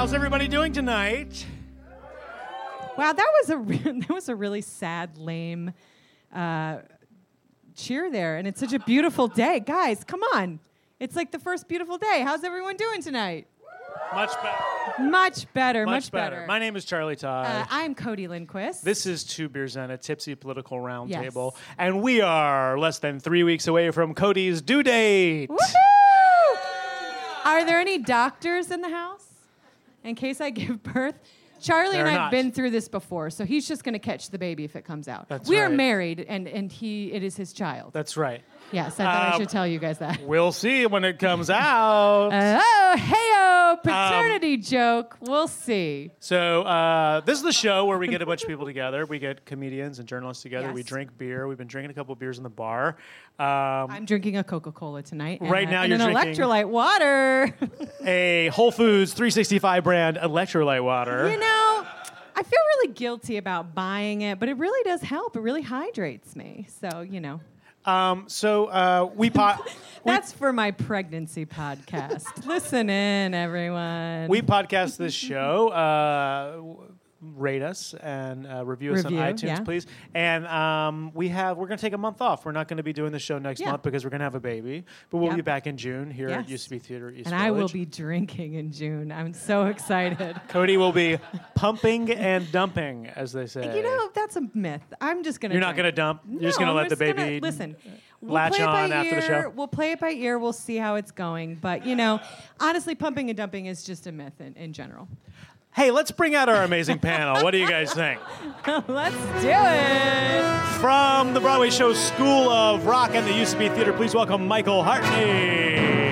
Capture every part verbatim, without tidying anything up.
How's everybody doing tonight? Wow, that was a re- that was a really sad, lame uh, cheer there, and it's such a beautiful day, guys. Come on, it's like the first beautiful day. How's everyone doing tonight? Much better. Much better. Much, Much better. better. My name is Charlie Todd. Uh, I'm Cody Lindquist. This is Two Beers and a Tipsy Political Roundtable, Yes. and we are less than three weeks away from Cody's due date. Woohoo! Are there any doctors in the house? In case I give birth? Charlie There and are I have not. been through this before, so he's just going to catch the baby if it comes out. That's we are right. married, and, and he it is his child. That's right. Yes, I thought I Um, should tell you guys that. We'll see when it comes out. Oh, hey-oh, paternity joke. We'll see. So uh, this is the show where we get a bunch of people together. We get comedians and journalists together. Yes. We drink beer. We've been drinking a couple of beers in the bar. Um, I'm drinking a Coca-Cola tonight. and Right a- now and you're an drinking- electrolyte water. a Whole Foods three sixty-five brand electrolyte water. You know, I feel really guilty about buying it, but it really does help. It really hydrates me. So, you know. Um, so uh, we po- we, That's for my pregnancy podcast. Listen in, everyone. we podcast this show. Uh, w- rate us and uh, review us Review, on iTunes, yeah. please. And um, we have we're going to take a month off. We're not going to be doing the show next Yeah. month because we're going to have a baby. But we'll Yep. be back in June here at Yes. U C B Theater East and Village. I will be drinking in June. I'm so excited. Cody will be pumping and dumping, as they say. You know, that's a myth. I'm just going to You're not going to dump. You're just going to I'm let the just baby gonna- listen. We'll latch play it by on after the ear. show. We'll play it by ear. We'll see how it's going. But, you know, honestly, pumping and dumping is just a myth in, in general. Hey, let's bring out our amazing panel. What do you guys think? Let's do it. From the Broadway show School of Rock and the U C B Theater, please welcome Michael Hartney.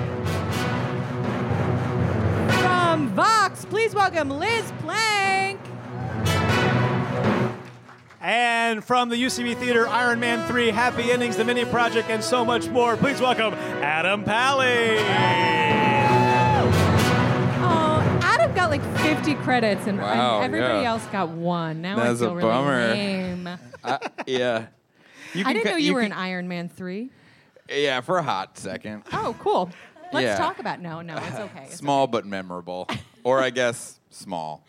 From Vox, please welcome Liz Plank. And from the U C B Theater, Iron Man three, Happy Endings, The Mini Project, and so much more, please welcome Adam Pally. Oh, Adam got like fifty credits, and, Wow, and everybody yeah. else got one. Now That's I feel a really bummer. lame. Uh, yeah. You I didn't ca- know you, were can- in Iron Man three. Yeah, for a hot second. Oh, cool. Let's Yeah. talk about no, no, it's okay. It's Small but memorable. Or I guess small.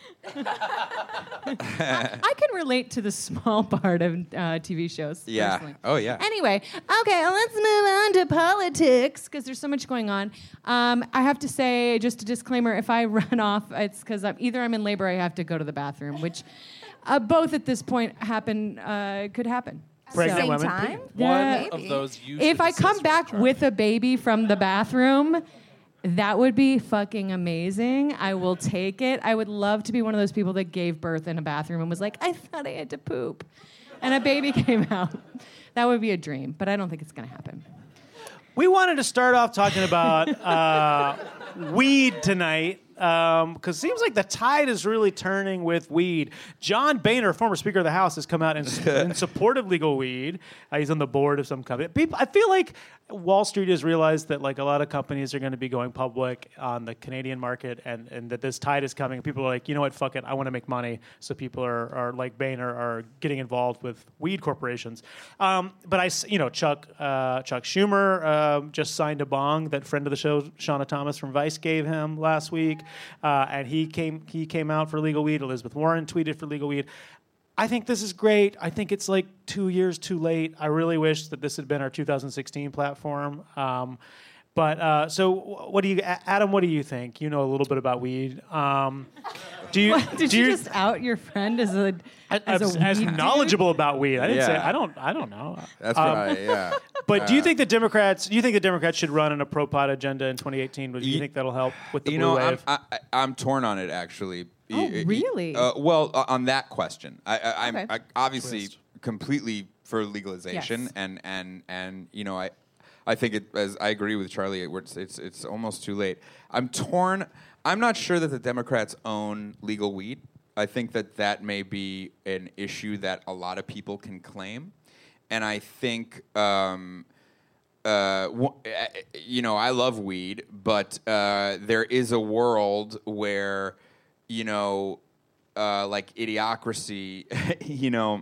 I can relate to the small part of uh, T V shows. Yeah. Personally. Oh, yeah. Anyway, okay, let's move on to politics because there's so much going on. Um, I have to say, just a disclaimer: if I run off, it's because I'm either I'm in labor, or I have to go to the bathroom, which uh, both at this point happen uh, could happen. Pregnant So- women. time? Yeah. One of those you If should I assist come with, back Charlie. with a baby from the bathroom, that would be fucking amazing. I will take it. I would love to be one of those people that gave birth in a bathroom and was like, I thought I had to poop. And a baby came out. That would be a dream, but I don't think it's going to happen. We wanted to start off talking about uh, weed tonight. Because it seems like the tide is really turning with weed. John Boehner, former Speaker of the House, has come out in, in support of legal weed. Uh, he's on the board of some company. People, I feel like Wall Street has realized that like a lot of companies are going to be going public on the Canadian market, and, and that this tide is coming. People are like, you know what, fuck it, I want to make money. So people are, are like Boehner are getting involved with weed corporations. Um, but I, s- you know, Chuck uh, Chuck Schumer uh, just signed a bong that friend of the show, Shauna Thomas from Vice, gave him last week. Uh, and he came he came out for legal weed. Elizabeth Warren tweeted for legal weed. I think this is great. I think it's like two years too late. I really wish that this had been our two thousand sixteen platform. Um, but uh, so, what do you, Adam? What do you think? You know a little bit about weed. Um, do you? What, did do you, just out your friend as a as, as, a as weed dude? knowledgeable about weed? I didn't say. Yeah. I don't. I don't know. That's Um, right, yeah. But do you Uh, think the Democrats? Do you think the Democrats should run an a pro pot agenda in twenty eighteen? Do you Ye- think that'll help with the You blue know, I'm, wave? I, I- I'm torn on it, actually. Oh, Y- y- really? Uh, well, uh, on that question. I, I, I'm Okay. I, obviously Twist. completely for legalization, Yes. and, and, and you know, I I think it, as I agree with Charlie, it, it's, it's, it's almost too late. I'm torn. I'm not sure that the Democrats own legal weed. I think that that may be an issue that a lot of people can claim. And I think, um, uh, w- uh, you know, I love weed, but uh, there is a world where, you know, uh, like idiocracy, you know,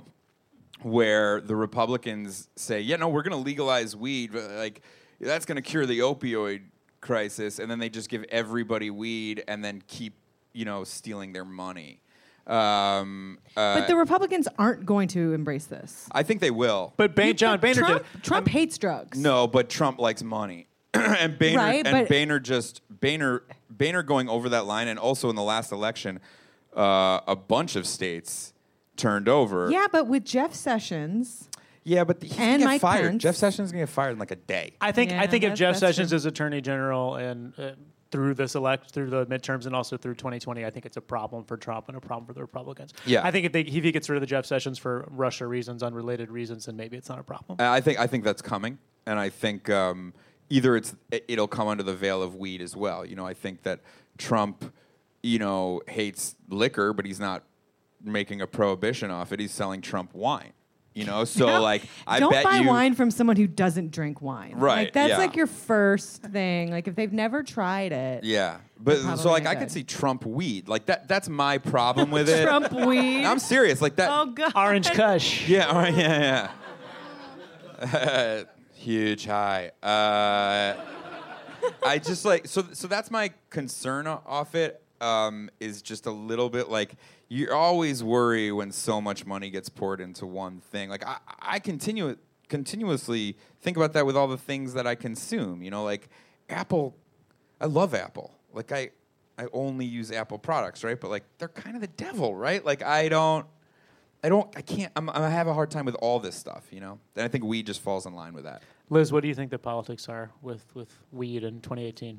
where the Republicans say, yeah, no, we're going to legalize weed, but, like, that's going to cure the opioid crisis, and then they just give everybody weed and then keep you know, stealing their money. Um, uh, But the Republicans aren't going to embrace this. I think they will. But ba- You- John but Boehner Trump, did. Trump hates drugs. No, but Trump likes money, and Boehner Right, and but- Boehner just Boehner Boehner going over that line, and also in the last election, uh, a bunch of states turned over. Yeah, but with Jeff Sessions, yeah, but he's And gonna get Mike fired. Pence. Jeff Sessions is gonna get fired in like a day. I think. Yeah, I think if that- Jeff that's Sessions true. is Attorney General and uh, through this elect through the midterms and also through twenty twenty, I think it's a problem for Trump and a problem for the Republicans. Yeah. I think if, they, if he gets rid of the Jeff Sessions for Russia reasons, unrelated reasons, then maybe it's not a problem. I think I think that's coming, and I think um, either it's it- it'll come under the veil of weed as well. You know, I think that Trump, you know, hates liquor, but he's not making a prohibition off it. He's selling Trump wine. You know, so No, like I don't bet buy you, wine from someone who doesn't drink wine. Right, Like, that's yeah. like your first thing. Like if they've never tried it. Yeah, but Probably so like not I good. could see Trump weed like that. That's my problem with it. Trump weed. I'm serious, like that. Oh god. Orange Kush. Yeah, all right, yeah, yeah. Huge high. Uh, I just like so. So that's my concern o- off it. Um, is just a little bit like you always worry when so much money gets poured into one thing. Like I, I continue continuously think about that with all the things that I consume. You know, like Apple. I love Apple. Like I, I only use Apple products, right? But like they're kind of the devil, right? Like I don't. I don't. I can't. I'm, I have a hard time with all this stuff, you know. And I think weed just falls in line with that. Liz, what do you think the politics are with, with weed in twenty eighteen?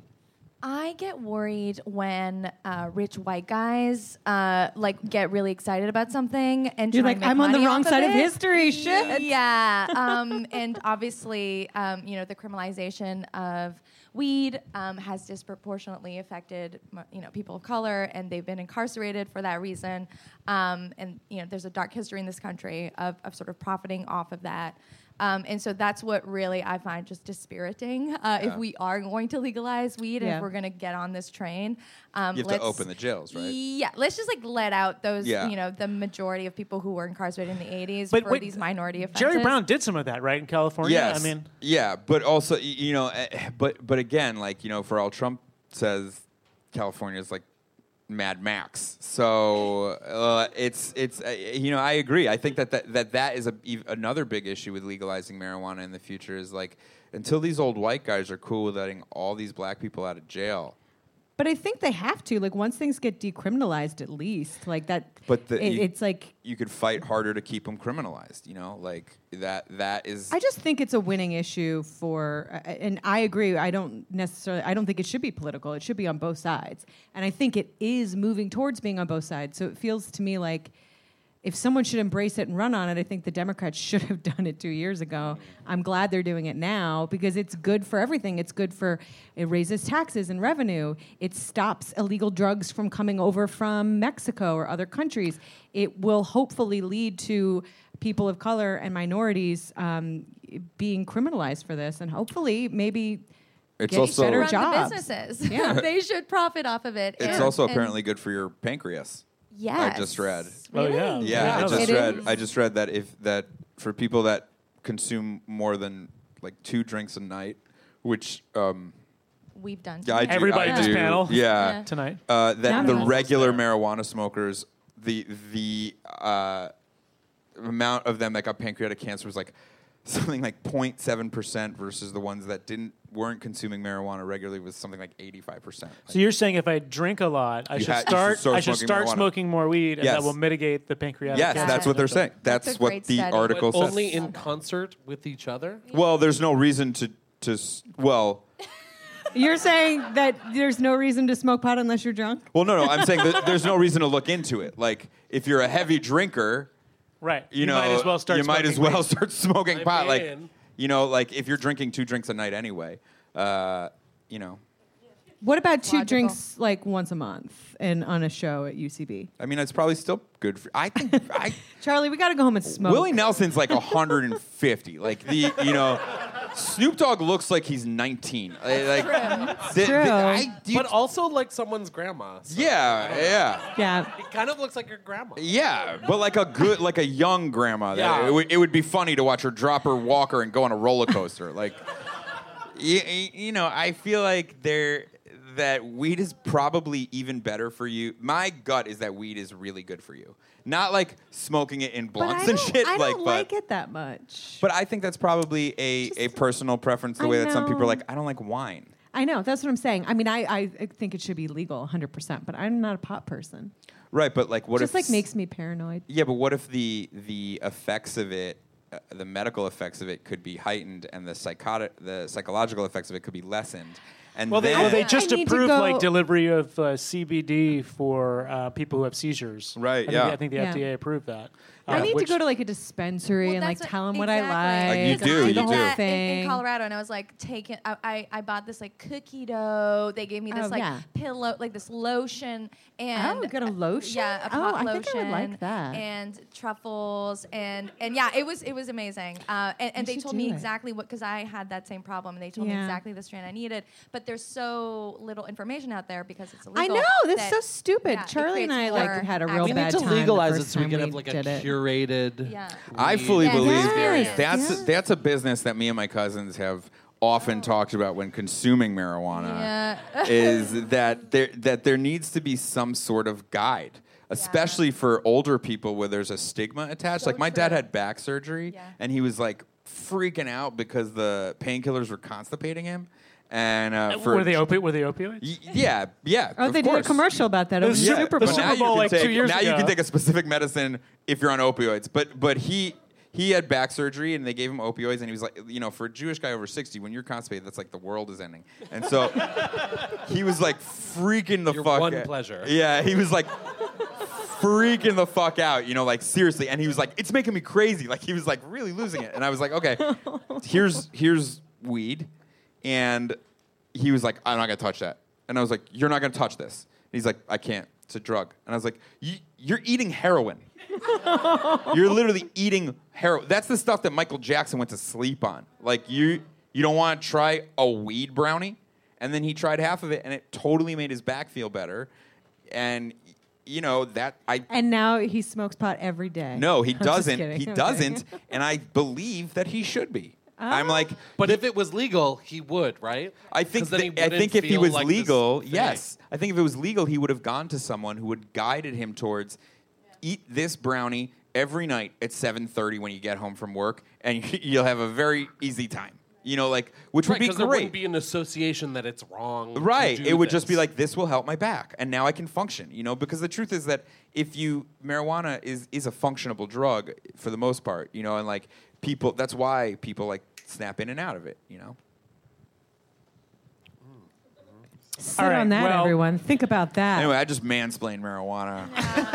I get worried when uh, rich white guys uh, like get really excited about something and You're try like, and make I'm on the money wrong off side of it. history. Shit. Yeah, um, and obviously, um, you know, the criminalization of weed um, has disproportionately affected, m- you know, people of color, and they've been incarcerated for that reason. Um, and you know, there's a dark history in this country of, of sort of profiting off of that. Um, and so that's what really I find just dispiriting. Uh, Yeah. If we are going to legalize weed, and Yeah. if we're going to get on this train, um, You have to let's- open the jails, right? Yeah, let's just like let out those, Yeah. you know, the majority of people who were incarcerated in the eighties But for wait, these minority offenses. Jerry Brown did some of that, right, in California? Yes. I mean, yeah, but also, y- you know, eh, but but again, like you know, for all Trump says, California is like Mad Max. So uh, it's it's uh, you know, I agree. I think that that that, that is a, ev- another big issue with legalizing marijuana in the future is like until these old white guys are cool with letting all these black people out of jail. But I think they have to. Like once things get decriminalized, at least like that. But the, it, you, it's like you could fight harder to keep them criminalized. You know, like that. That is. I just think it's a winning issue for, uh, and I agree. I don't necessarily. I don't think it should be political. It should be on both sides, and I think it is moving towards being on both sides. So it feels to me like if someone should embrace it and run on it, I think the Democrats should have done it two years ago. I'm glad they're doing it now because it's good for everything. It's good for, it raises taxes and revenue. It stops illegal drugs from coming over from Mexico or other countries. It will hopefully lead to people of color and minorities um, being criminalized for this, and hopefully maybe It's get also- better run jobs. the businesses. Yeah. They should profit off of it. It's and- also and- apparently good for your pancreas. Yes. I just read. Oh, Really? yeah. Yeah, Yeah, I it just is. read. I just read that if that for people that consume more than like two drinks a night, which um, We've done. yeah, I do, Everybody I in this do, panel. yeah, Yeah. Tonight. Uh, that Not the me. regular marijuana smokers, the the uh, amount of them that got pancreatic cancer was like something like zero point seven percent versus the ones that didn't weren't consuming marijuana regularly was something like eighty-five percent. So you're saying if I drink a lot, I You should ha- you should start. start I should smoking start marijuana. smoking more weed, and Yes. that will mitigate the pancreatic. Yes, cancer. that's what they're saying. That's, That's a what great the study. article But says. only in concert with each other? Well, there's no reason to to s- well. You're saying that there's no reason to smoke pot unless you're drunk? Well, no, no. I'm saying that there's no reason to look into it. Like, if you're a heavy drinker, Right. you, know, might as well start. you might as smoking well weed. start smoking I'm pot. Like, in. you know, like if you're drinking two drinks a night anyway, uh, you know. What about two Logical. drinks like once a month and on a show at U C B? I mean, it's probably still good for. I think I, Charlie, we got to go home and smoke. Willie Nelson's like one hundred fifty. Like the, you know, Snoop Dogg looks like he's nineteen. Like, the- true. the- I- do you- But also like someone's grandma. So yeah, yeah. Yeah. It kind of looks like your grandma. Yeah, but like a good, like a young grandma. That Yeah. it, would, it would be funny to watch her drop her walker and go on a roller coaster. Like, you, you know, I feel like there, that weed is probably even better for you. My gut is that weed is really good for you. Not like smoking it in But I blunts and don't, shit. I like, don't but, like it that much. But I think that's probably a, a personal preference, the I way that some people are know. like, I don't like wine. I know. That's what I'm saying. I mean, I, I think it should be legal one hundred percent, but I'm not a pot person. Right, but like what Just if... like makes me paranoid. Yeah, but what if the the effects of it, uh, the medical effects of it could be heightened and the psychotic, the psychological effects of it could be lessened? And Well, they, then, well, they I just need to approved go- like delivery of uh, C B D for uh, people who have seizures. Right, I think, yeah. I think the Yeah. F D A approved that. I Uh, need which- to go to like a dispensary Well, and like that's tell them what- what I exactly. like. You Because do, I you did do. that in, Thing. in Colorado, and I was like taking. I, I, I bought this like cookie dough. They gave me this Oh, like yeah. pillow, like this lotion, and Oh, you got a lotion? Yeah, a Oh, pot I lotion. think I would like that. And truffles, and and yeah, it was it was amazing. Uh, and and You they should told do me it. exactly what, because I had that same problem, and they told me Yeah. exactly the strain I needed. But there's so little information out there because it's I illegal. know. That's that- so stupid. yeah, it Charlie and I creates like more had a real We bad need to time the legalize it first so we time can have like a did it. curated. Yeah. I weed fully Yes. believe Yes. that's Yes. that's a business that me and my cousins have often talked about when consuming marijuana. Yeah. is that there that there needs to be some sort of guide, especially for older people where there's a stigma attached. So like my dad true. had back surgery, Yeah. and he was like freaking out because the painkillers were constipating him. And uh, for were they opi- Were they opioids? Y- yeah, yeah. Oh, of they did a course. commercial about that. It was Yeah. Super The Bowl. But now Super you Bowl, can like, take, two years now you ago. can take a specific medicine if you're on opioids. But but he he had back surgery and they gave him opioids and he was like, you know, for a Jewish guy over sixty, when you're constipated, that's like the world is ending. And so he was like freaking the Your fuck one out. pleasure. Yeah, he was like freaking the fuck out, you know, like seriously. And he was like, it's making me crazy. Like he was like really losing it. And I was like, okay, here's here's weed, and he was like, I'm not gonna touch that. And I was like, you're not gonna touch this. And he's like, I can't. It's a drug. And I was like, "Y- you're eating heroin. You're literally eating heroin. That's the stuff that Michael Jackson went to sleep on. Like you, you don't want to try a weed brownie? And then he tried half of it, and it totally made his back feel better. And you know that I And now he smokes pot every day. no, he I'm just doesn't. kidding. He Okay. doesn't, and I believe that he should be. I'm like, But if it was legal, he would, right? I think 'Cause then he that- I wouldn't think if he feel was like this legal, thing. yes. I think if it was legal, he would have gone to someone who would guided him towards eat this brownie every night at seven thirty when you get home from work, and you'll have a very easy time. You know, like which Right, would be because there wouldn't great. be an association that it's wrong. to Right. do It would just be this. like, this will help my back, and now I can function. You know, because the truth is that if you marijuana is is a functionable drug for the most part. You know, and like people, that's why people like snap in and out of it. You know. Sit All right, on that, well- everyone. Think about that. Anyway, I just mansplained marijuana.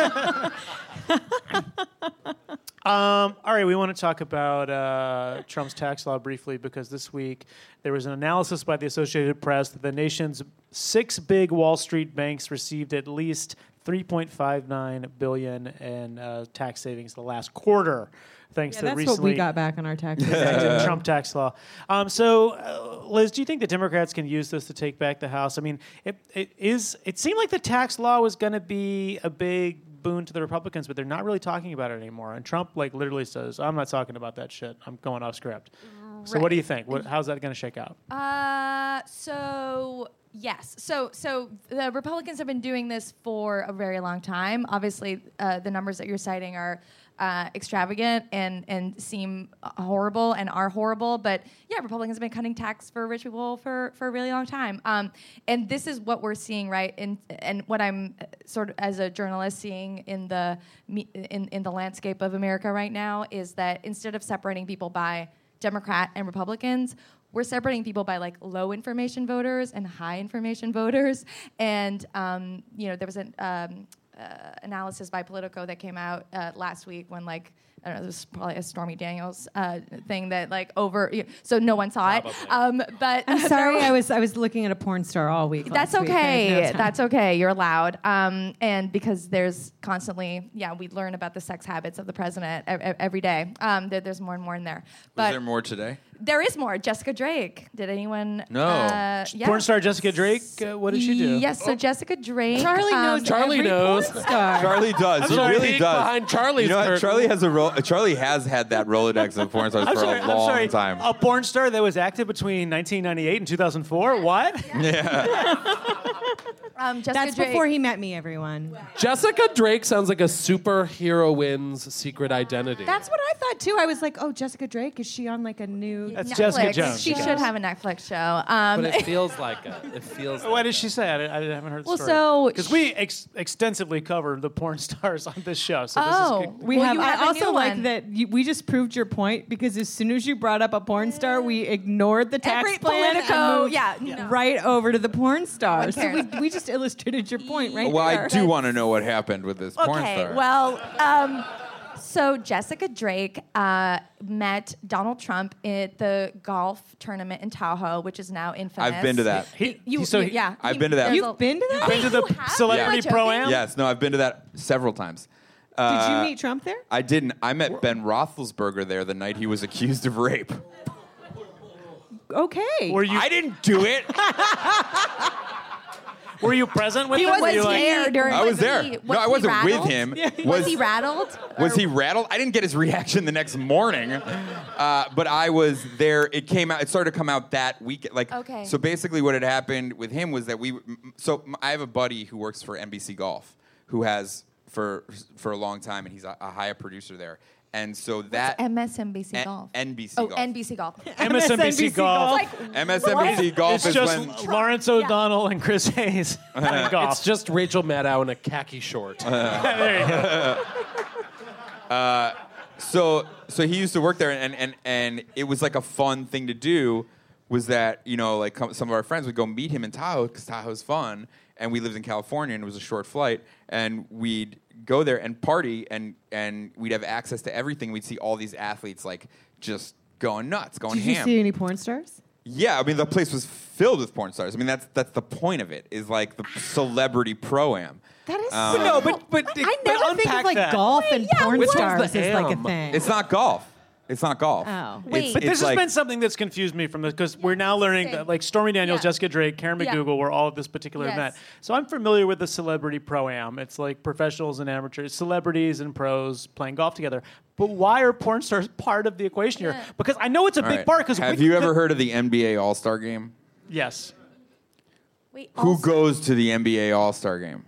Um, all right, we want to talk about uh, Trump's tax law briefly because this week there was an analysis by the Associated Press that the nation's six big Wall Street banks received at least three point five nine billion dollars in uh, tax savings the last quarter, thanks yeah, to that's recently what we got back on our taxes. enacted Trump tax law. Um, so, uh, Liz, do you think the Democrats can use this to take back the House? I mean, it, it is. It seemed like the tax law was going to be a big boon to the Republicans, but they're not really talking about it anymore. And Trump, like, literally says, "I'm not talking about that shit. I'm going off script." So, what do you think? What, how's that going to shake out? Uh, so yes, so so the Republicans have been doing this for a very long time. Obviously, uh, the numbers that you're citing are uh, extravagant and and seem horrible and are horrible. But yeah, Republicans have been cutting tax for rich people for for a really long time. Um, and this is what we're seeing, right? And and what I'm sort of as a journalist seeing in the me- in in the landscape of America right now is that instead of separating people by Democrat and Republicans, we're separating people by like low information voters and high information voters. And um, you know, there was an um, uh, analysis by Politico that came out uh, last week when like I don't know, this was probably a Stormy Daniels uh, thing that like over, you know, so no one saw Probably. it. Um, but I'm there sorry, were- I was I was looking at a porn star all week. That's last week. I had no okay. time. That's okay. You're allowed. Um, and because there's constantly, yeah, we learn about the sex habits of the president e- e- every day. Um, there, there's more and more in there. Was But there more today? there is more. Jessica Drake. Did anyone? No. Uh, yeah. Porn star Jessica Drake. Uh, what did she do? Yes. So Jessica Drake. Charlie um, knows Charlie every knows. porn star. Charlie does. He sorry. really Peek does. behind Charlie's You know what? curtain. Charlie has a, ro- ro- Charlie has had that Rolodex of porn stars I'm for sorry, a I'm long sorry. time. A porn star that was active between nineteen ninety-eight and two thousand four? What? Um, Jessica That's Drake. before he met me, everyone. Jessica Drake sounds like a superheroine's secret identity. That's what I thought too. I was like, oh, Jessica Drake, is she on like a new? That's Netflix. Jessica Jones. She Yeah. should have a Netflix show. Um, but it feels like it. It feels. What did she say? I, I haven't heard the Well, story. so Because we ex- extensively cover the porn stars on this show. So this oh, is good. We well, have. you I have a also new like one. that you, we just proved your point because as soon as you brought up a porn star, we ignored the tax Every plan Politico, and moved yeah, no. right over to the porn star. So we, cares? we just illustrated your point right Well, there. I do want to know what happened with this porn Okay, star. well, um, so Jessica Drake uh, met Donald Trump at the golf tournament in Tahoe, which is now infamous. I've been to that. He, You, so you- he- yeah, I've you- been to that. there's You've a- been to that? Been to the You have? Celebrity You were Pro-Am? joking? Yes, no, I've been to that several times. Did Uh, you meet Trump there? I didn't. I met Ben Roethlisberger there the night he was accused of rape. Okay. were you I didn't do it. were you present with He him? was Were you like- there during. I was there. He, No, was I he wasn't with rattled? him. Was, Was- he rattled? Was Or- he rattled? I didn't get his reaction the next morning, uh, but I was there. It came out. It started to come out that week. Like, Okay. so basically, what had happened with him was that we. So I have a buddy who works for N B C Golf, who has for for a long time, and he's a, a high producer there. And so that M S N B C N- Golf. N B C Oh, Golf. N B C Golf. M S N B C Golf. Like, M S N B C Golf It's is just when Lawrence O'Donnell and Chris Hayes playing golf. It's just Rachel Maddow in a khaki short. There you go. so so he used to work there, and and and it was like a fun thing to do. Was that, you know, like com- some of our friends would go meet him in Tahoe because Tahoe's fun, and we lived in California and it was a short flight, and we'd go there and party, and and we'd have access to everything. We'd see all these athletes like just going nuts, going Did you ham. see any porn stars? Yeah, I mean the place was filled with porn stars. I mean that's that's the point of it, is like the celebrity pro-am. That is Um, so. No, but- but- I but never think unpack of like that. golf and yeah, porn which one's stars the as like a am? thing. It's not golf. It's not golf. Oh. Wait. It's, But This it's has like, been something that's confused me from this because we're now learning Interesting. that like Stormy Daniels, Yeah. Jessica Drake, Karen Yeah. McDougal were all at this particular Yes. event. So I'm familiar with the celebrity pro-am. It's like professionals and amateurs, celebrities and pros playing golf together. But why are porn stars part of the equation here? Yeah. Because I know it's a all big right. part. Because Have you ever heard of the N B A All-Star Game? Yes, Wait, Who also- goes to the N B A All-Star Game?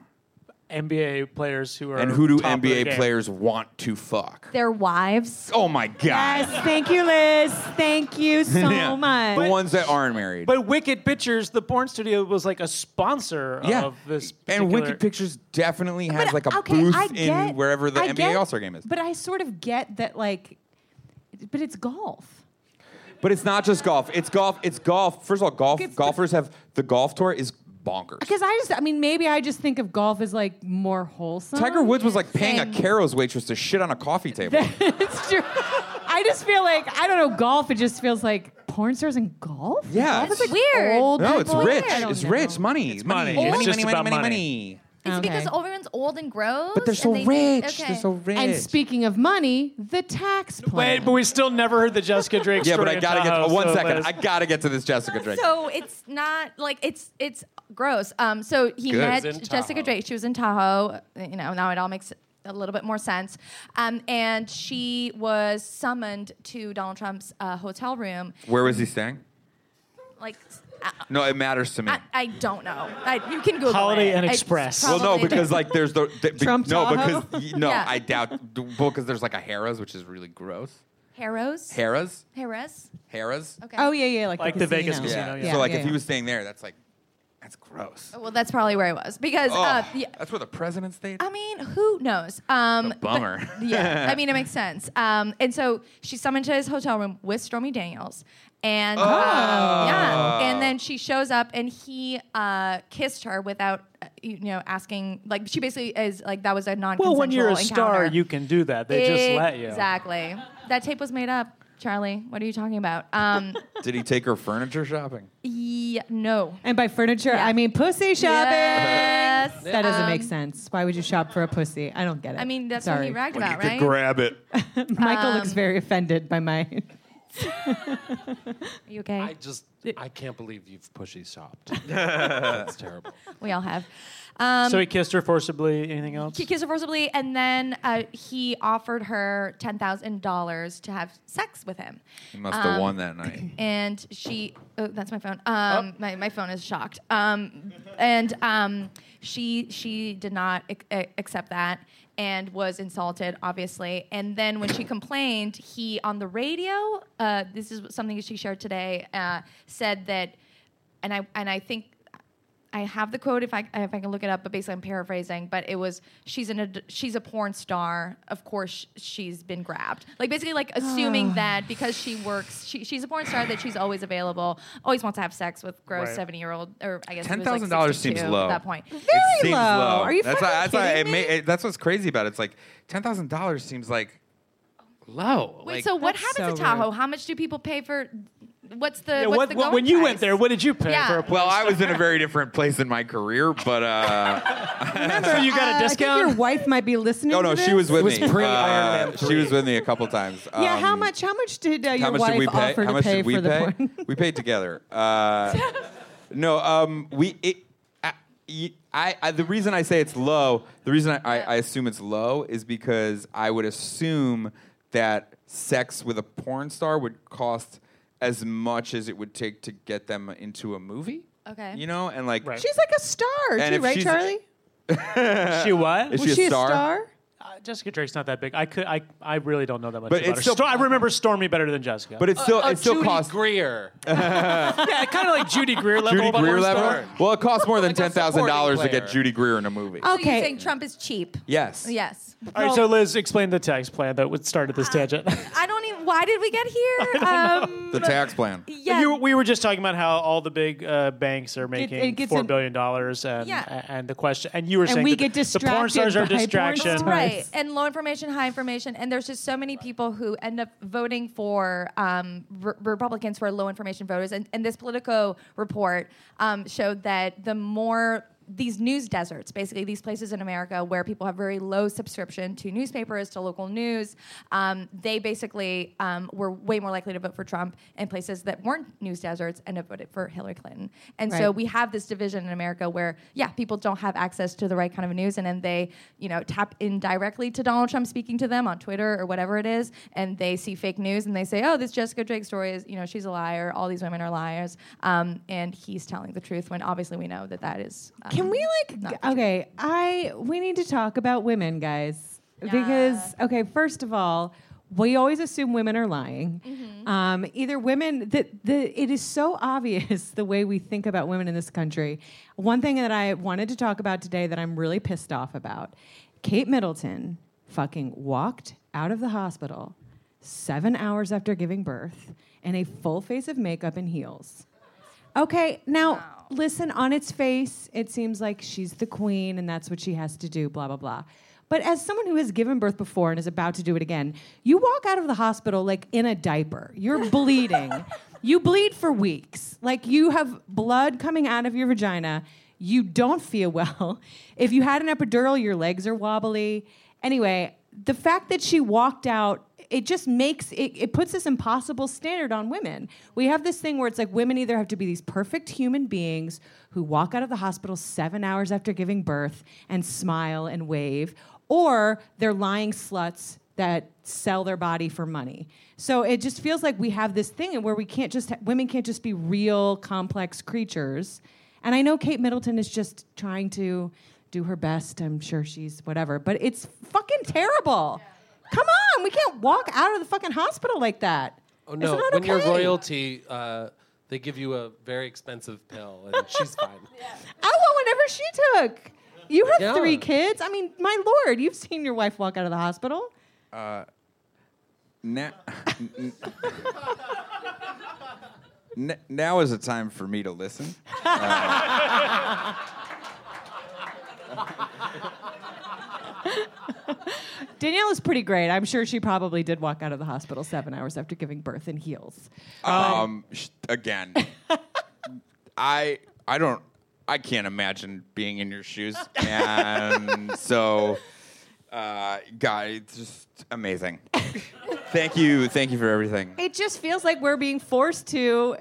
N B A players who are And who do top N of B their A game. players want to fuck? Their wives. Oh my God. Yes, thank you, Liz. Thank you so Yeah. much. The ones that aren't married. But Wicked Pictures, the porn studio, was like a sponsor yeah. of this. and particular- Wicked Pictures definitely has But, like a okay, booth I in get- wherever the I N B A get- All-Star Game is. But I sort of get that, like, but it's golf. But it's not just golf. It's golf. It's golf. First of all, golf Okay, but- golfers have the golf tour is bonkers. Because I just, I mean, maybe I just think of golf as like more wholesome. Tiger Woods was like paying Same. a Caro's waitress to shit on a coffee table. It's true. I just feel like I don't know golf. It just feels like porn stars and golf. Yeah. golf is It's like weird. Old No, it's people. rich. I don't It's know. rich. Money. It's money. Money. It's Money. just money. about money. money. Money. It's Okay. because everyone's old and gross. But they're so and they- rich. okay. They're so rich. And speaking of money, the tax plan. Wait, but we still never heard the Jessica Drake yeah, story. but I in gotta get Tahoe, oh, one so second. Liz- I gotta get to this Jessica Drake. So it's not like it's it's gross. Um, so he Good. met It was in Jessica Tahoe. Drake. She was in Tahoe. You know, now it all makes a little bit more sense. Um, and she was summoned to Donald Trump's uh, hotel room. Where was he staying? Like, I, No, it matters to me. I, I don't know. I, you can Google Holiday it. Inn It's Express. well, no, probably- because like there's the, the be- Trump no Tahoe? because y- no, Yeah. I doubt well because there's like a Harrah's, which is really gross. Harrow's. Harrah's, Harrah's. Harrah's. Okay. Oh yeah, yeah, like, Like the Vegas casino. casino, Yeah. yeah. So like yeah, if he yeah. was staying there, that's like that's gross. Well, that's probably where he was because Oh, uh, yeah, that's where the president stayed. I mean, who knows? Um, A but- bummer. yeah, I mean, it makes sense. Um, and so she's summoned to his hotel room with Stormy Daniels. And Oh. um, yeah, and then she shows up, and he uh, kissed her without, uh, you know, asking. Like she basically is like that was a non-consensual well, when you're a encounter. star, you can do that. They just let you. Exactly. That tape was made up, Charlie. What are you talking about? Um, Did he take her furniture shopping? yeah, no. And by furniture, Yeah. I mean pussy shopping. Yes. That doesn't make Um, sense. Why would you shop for a pussy? I don't get it. I mean, that's Sorry. what he bragged about, right? grab it. Michael Um, looks very offended by my. Are you okay? I just, I can't believe you've pushy shopped. That's terrible. We all have. Um, So he kissed her forcibly. Anything else? He kissed her forcibly, and then uh, he offered her ten thousand dollars to have sex with him. He must have Um, won that night. And she, oh, that's my phone. Um, my, my phone is shocked. Um, and um, she she did not ac- accept that and was insulted, obviously. And then when she complained, he on the radio, uh, this is something she shared today, uh, said that, and I and I think. I have the quote if I if I can look it up, but basically I'm paraphrasing. But it was she's an ad- she's a porn star. Of course she's been grabbed. Like basically like assuming that because she works, she, she's a porn star that she's always available, always wants to have sex with gross Right. seventy year old or I guess Ten thousand dollars seems low at that point. It Very seems low. Are you that's fucking why, that's why kidding it me? ma- it, that's what's crazy about it. It's like ten thousand dollars seems like low. Wait, like, so what That's happens so to Tahoe? rude. How much do people pay for? What's the Yeah, what's what, the what- going when you price? went there, what did you pay Yeah. for a well, I was in a very different place in my career, but uh, So you got a Uh, I think discount? your wife might be listening. no, no, to she this. was with It was me. pre-Iron Man she three. was with me a couple times. Yeah, how Um, much? How much did uh, How your much wife did we pay? offer How to much pay did we for the pay? porn? We paid together. Uh, no, um, we. It, I, I, I, the reason I say it's low, the reason I, I, I assume it's low is because I would assume that sex with a porn star would cost as much as it would take to get them into a movie. Okay. You know, and like, Right. She's like a star, And too, if right, she's- Charlie? She what? Is Was she she a star? a star? Uh, Jessica Drake's not that big. I could. I. I really don't know that much But about it's her. still- Sto- I remember Stormy better than Jessica. But it still, Uh, it still Judy costs. Greer. yeah, kind of like Judy Greer level. Judy of a Greer porn level? star. Well, it costs more than Like a ten thousand dollars to supporting get player. Judy Greer in a movie. So Okay. you're saying Trump is cheap? Yes. Yes. All right, so Liz, explain the tax plan that would started this tangent. I don't even. Why did we get here? Um, The tax plan. yeah. You, we were just talking about how all the big uh, banks are making it gets four in- billion dollars, and Yeah. and the question, and you were And saying we that get the porn stars distracted are a by porn distraction. stars. Right, and low information, high information, and there's just so many people who end up voting for um, re- Republicans who are low information voters. And, and this Politico report um, showed that the more these news deserts, basically these places in America where people have very low subscription to newspapers, to local news, um, they basically um, were way more likely to vote for Trump, and places that weren't news deserts end up voted for Hillary Clinton. And so Right. we have this division in America where, yeah, people don't have access to the right kind of news, and then they, you know, tap in directly to Donald Trump speaking to them on Twitter or whatever it is, and they see fake news and they say, oh, this Jessica Drake story is, you know, she's a liar. All these women are liars, um, and he's telling the truth when obviously we know that that is. Um, Can we like not g- the truth. okay, I we need to talk about women, guys. Because okay, first of all, we always assume women are lying. Mm-hmm. Um, either women that the it is so obvious the way we think about women in this country. One thing that I wanted to talk about today that I'm really pissed off about. Kate Middleton fucking walked out of the hospital seven hours after giving birth in a full face of makeup and heels. Okay, now Wow. listen, on its face, it seems like she's the queen and that's what she has to do, blah, blah, blah. But as someone who has given birth before and is about to do it again, you walk out of the hospital like in a diaper. You're bleeding. You bleed for weeks. Like you have blood coming out of your vagina. You don't feel well. If you had an epidural, your legs are wobbly. Anyway, the fact that she walked out, it just makes it, it puts this impossible standard on women. We have this thing where it's like women either have to be these perfect human beings who walk out of the hospital seven hours after giving birth and smile and wave, or they're lying sluts that sell their body for money. So it just feels like we have this thing where we can't just ha- women can't just be real complex creatures. And I know Kate Middleton is just trying to do her best. I'm sure she's whatever, but it's fucking terrible. Come on, we can't walk out of the fucking hospital like that. Oh It's no! not When you're okay. royalty, uh, they give you a very expensive pill, and she's fine. I want whatever she took. You have Yeah. three kids. I mean, my lord, you've seen your wife walk out of the hospital. Now, N- now is a time for me to listen. Uh, Danielle is pretty great. I'm sure she probably did walk out of the hospital seven hours after giving birth in heels. um, sh- again, I I don't I can't imagine being in your shoes, and so, uh, guy, it's just amazing. Thank you. Thank you for everything. It just feels like we're being forced to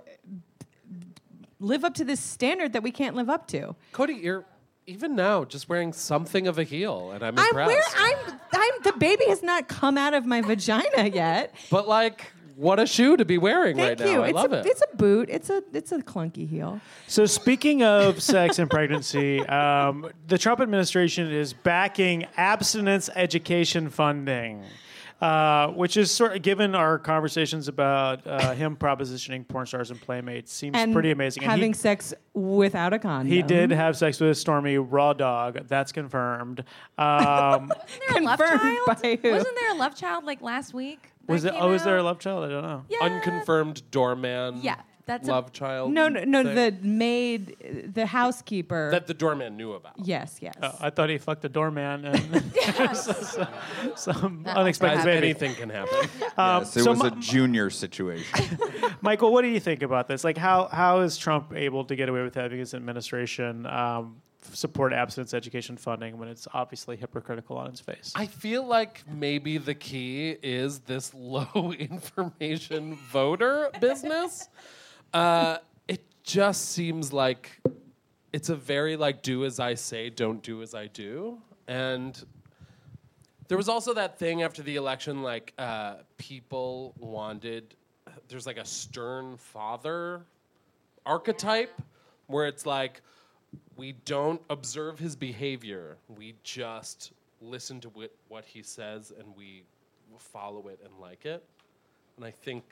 live up to this standard that we can't live up to. Cody, you're even now just wearing something of a heel, and I'm I'm impressed. where I'm. I'm. The baby has not come out of my vagina yet. But like, what a shoe to be wearing Thank right you. now. I it's love a, it. It's a boot. It's a. It's a clunky heel. So speaking of sex and pregnancy, um, the Trump administration is backing abstinence education funding. Uh, which is sort of, given our conversations about uh, him propositioning porn stars and playmates, seems And pretty amazing. And having he, sex without a condom. he did have sex with Stormy raw dog. That's confirmed. Um, Wasn't there a love Confirmed child? by who? Wasn't there a love child like last week? was that it? came Oh, is there a out? love child? I don't know. Yeah. Unconfirmed doorman. Yeah, that's a- love child. No, no, no. thing The maid, the housekeeper. that the doorman knew about. yes, yes. Oh, I thought he fucked a doorman and some, some That unexpected Guys, baby. anything can happen. Um, Yes, it so was my- a junior situation. Michael, what do you think about this? Like, how how is Trump able to get away with having his administration um, support abstinence education funding when it's obviously hypocritical on its face? I feel like maybe the key is this low information voter business. Uh, it just seems like it's a very like do as I say, don't do as I do. And there was also that thing after the election, like uh, people wanted, there's like a stern father archetype where it's like, we don't observe his behavior. We just listen to wh- what he says and we follow it and like it. And I think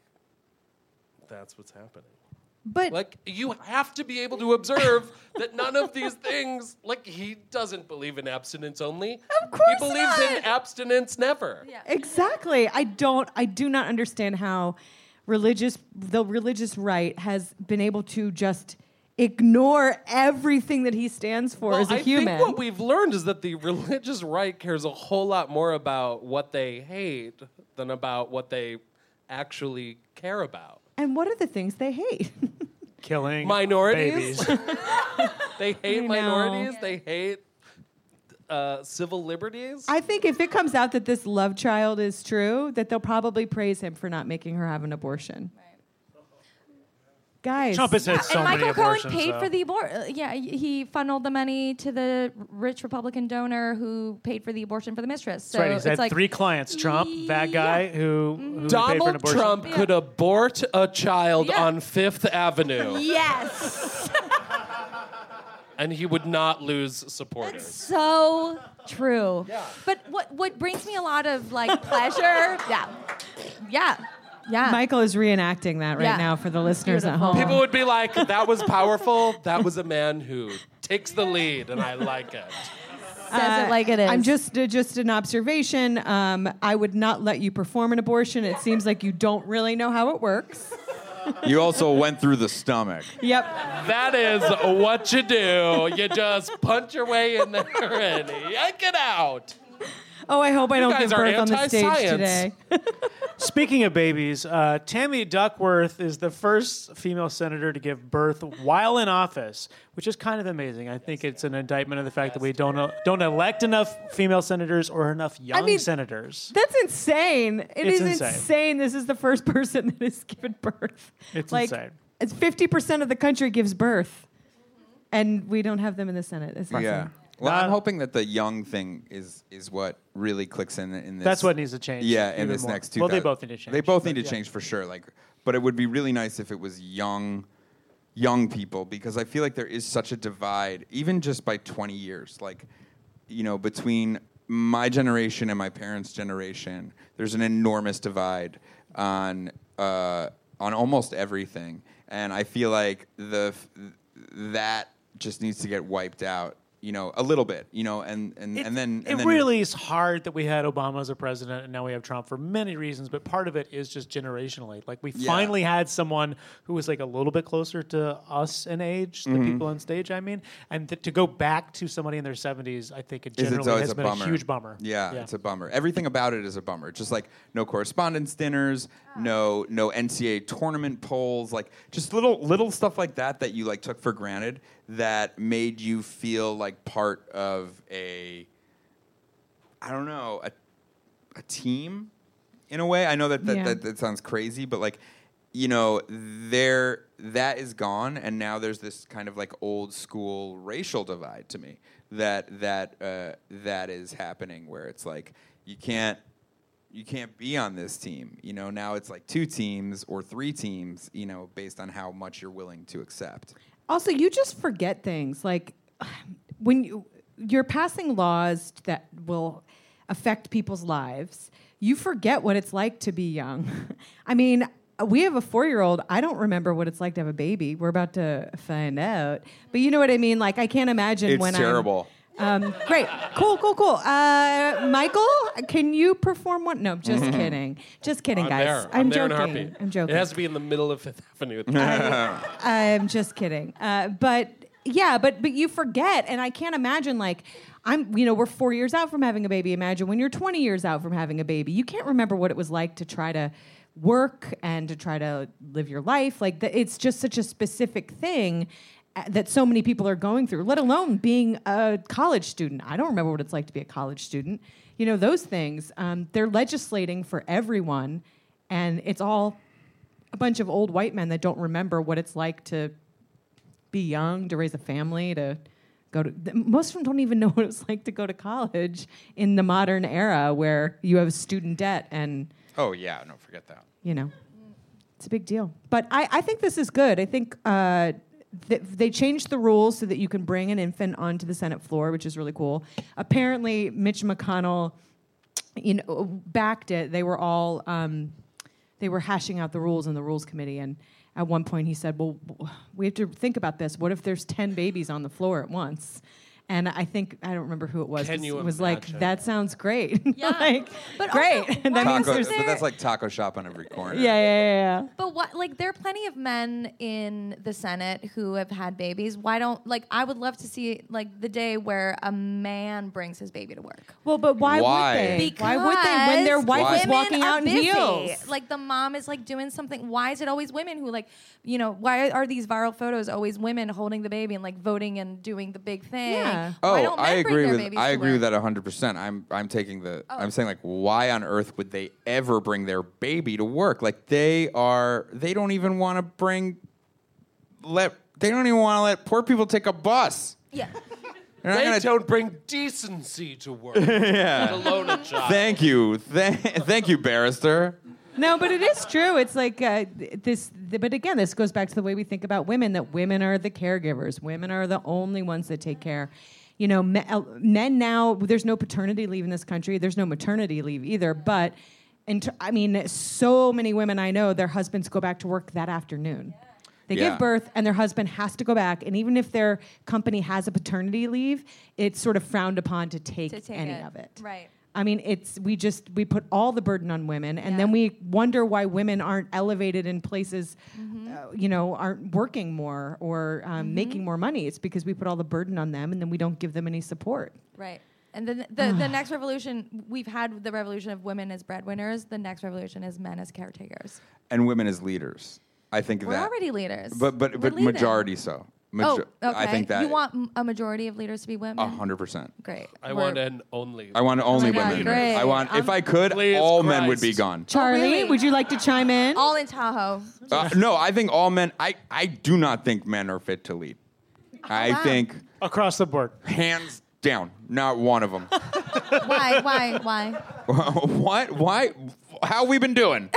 that's what's happening. But Like, you have to be able to observe that none of these things, like, he doesn't believe in abstinence only. Of course He believes in not. abstinence never. Yeah. exactly, I don't. I do not understand how religious the religious right has been able to just ignore everything that he stands for Well, as a I human. think what we've learned is that the religious right cares a whole lot more about what they hate than about what they actually care about. and what are the things they hate? Killing Minorities. babies. They hate I know. minorities. They hate uh, civil liberties. I think if it comes out that this love child is true, that they'll probably praise him for not making her have an abortion. Guys, Trump has had so and many Michael Cohen abortions. paid so. for the abortion. Yeah, he funneled the money to the rich Republican donor who paid for the abortion for the mistress. So That's right. He's it's had like three clients. Trump, that guy who, who paid for an Donald abortion. Trump Yeah. could abort a child Yeah. on Fifth Avenue, yes, and he would not lose supporters. so true. But what what brings me a lot of like pleasure? Yeah, yeah, yeah. Michael is reenacting that right Yeah. now for the listeners at Beautiful. home. People would be like, "That was powerful. That was a man who takes the lead, and I like it." Says it like it is. I'm just uh, just an observation. Um, I would not let you perform an abortion. It seems like you don't really know how it works. You also went through the stomach. Yep. That is what you do. You just punch your way in there and yank it out. Oh, I hope I don't guys give are birth on the stage anti-science. today. Speaking of babies, uh, Tammy Duckworth is the first female senator to give birth while in office, which is kind of amazing. I think it's an indictment of the fact that we don't uh, don't elect enough female senators or enough young mean, senators. That's insane. It It's is insane. insane. This is the first person that has given birth. It's like, insane. It's fifty percent of the country gives birth, and we don't have them in the Senate. It's awesome. Yeah. Well, Uh, I'm hoping that the young thing is is what really clicks in in this. That's what needs to change. Yeah, in even this more. next two. Well, they both need to change. They both need but to yeah. change for sure. Like, but it would be really nice if it was young, young people because I feel like there is such a divide, even just by twenty years. Like, you know, between my generation and my parents' generation, there's an enormous divide on uh, on almost everything, and I feel like the that just needs to get wiped out. You know, a little bit, you know, and, and, It, and then... it and then really is hard that we had Obama as a president and now we have Trump for many reasons, but part of it is just generationally. Like we Yeah. finally had someone who was like a little bit closer to us in age, the Mm-hmm. people on stage, I mean, and th- to go back to somebody in their seventies, I think it is generally it's always has a been bummer. a huge bummer. Yeah, it's a bummer. Everything about it is a bummer. Just like no correspondence dinners, no no N C A A tournament polls, like just little little stuff like that that you like took for granted that made you feel like part of a I don't know, a a team. in a way. I know that that, Yeah. that that sounds crazy, but like, you know, there that is gone, and now there's this kind of like old school racial divide to me that that uh, that is happening, where it's like you can't you can't be on this team. You know, now it's like two teams or three teams. You know, based on how much you're willing to accept. Also, you just forget things. Like when you, you're passing laws that will affect people's lives, you forget what it's like to be young. I mean, we have a four-year-old. I don't remember what it's like to have a baby. We're about to find out. But you know what I mean? Like, I can't imagine It's when terrible. I'm... Um, great. Cool, cool, cool. Uh, Michael, can you perform one? No, just kidding. Just kidding, I'm guys. there. I'm, I'm there in a joking. heartbeat. I'm joking. It has to be in the middle of Fifth Avenue. I'm just kidding. Uh, but yeah, but but you forget, and I can't imagine like I'm. You know, we're four years out from having a baby. Imagine when you're twenty years out from having a baby. You can't remember what it was like to try to work and to try to live your life. Like the, it's just such a specific thing uh, that so many people are going through. Let alone being a college student. I don't remember what it's like to be a college student. You know, those things. Um, they're legislating for everyone, and it's all a bunch of old white men that don't remember what it's like to be young, to raise a family, to go to... th- Most of them don't even know what it's like to go to college in the modern era where you have student debt and, Oh yeah, no, forget that. you know, it's a big deal. But I, I think this is good. I think uh, th- they changed the rules so that you can bring an infant onto the Senate floor, which is really cool. Apparently, Mitch McConnell, you know, backed it. They were all... Um, they were hashing out the rules in the Rules Committee, and at one point he said, well, w- we have to think about this. What if there's ten babies on the floor at once? And I think, I don't remember who it was, Can was, you was like, imagine? that sounds great. Yeah. like, But great. also, And why that means Taco, there's... but that's like taco shop on every corner. Yeah, yeah, yeah, yeah. But what, like, there are plenty of men in the Senate who have had babies. Why don't, like, I would love to see, like, the day where a man brings his baby to work. Well, but why, Why? would they? Because why would they when their wife Why? is women walking are out in busy. heels? Like, the mom is, like, doing something. Why is it always women who, like, you know, why are these viral photos always women holding the baby and, like, voting and doing the big thing? Yeah. Why Oh, don't men I bring agree their with babies I to agree with work? that one hundred percent. I'm I'm taking the Oh. I'm saying like why on earth would they ever bring their baby to work? Like they are they don't even want to bring let they don't even want to let poor people take a bus. Yeah. They're not They gonna- don't bring decency to work. Let alone a child. Thank you. Thank, thank you, barrister. No, but it is true. It's like uh, th- this. Th- but again, this goes back to the way we think about women. That women are the caregivers. Women are the only ones that take care. You know, me- uh, men now. There's no paternity leave in this country. There's no maternity leave either. But, in ter- I mean, so many women I know, their husbands go back to work that afternoon. They Yeah. give birth, and their husband has to go back. And even if their company has a paternity leave, it's sort of frowned upon to take, To take any it. of it. Right. I mean, it's we just we put all the burden on women, and Yeah. then we wonder why women aren't elevated in places, Mm-hmm. uh, you know, aren't working more or um, making more money. It's because we put all the burden on them, and then we don't give them any support. Right. And then the, the next revolution, we've had the revolution of women as breadwinners. The next revolution is men as caretakers. And women as leaders. I think We're that already leaders. But but We're but leading. majority so. Majo- Oh, okay. I think that you want m- a majority of leaders to be women. a hundred percent. Great. I We're- want an only. I want only Oh my God, women. great. I want if Um, I could, Please all men would be Christ. gone. Charlie, really? would you like to chime in? all in Tahoe. Uh, no, I think all men. I, I do not think men are fit to lead. I wow. think Across the board. hands down, not one of them. Why? Why? Why? What? Why? How we been doing?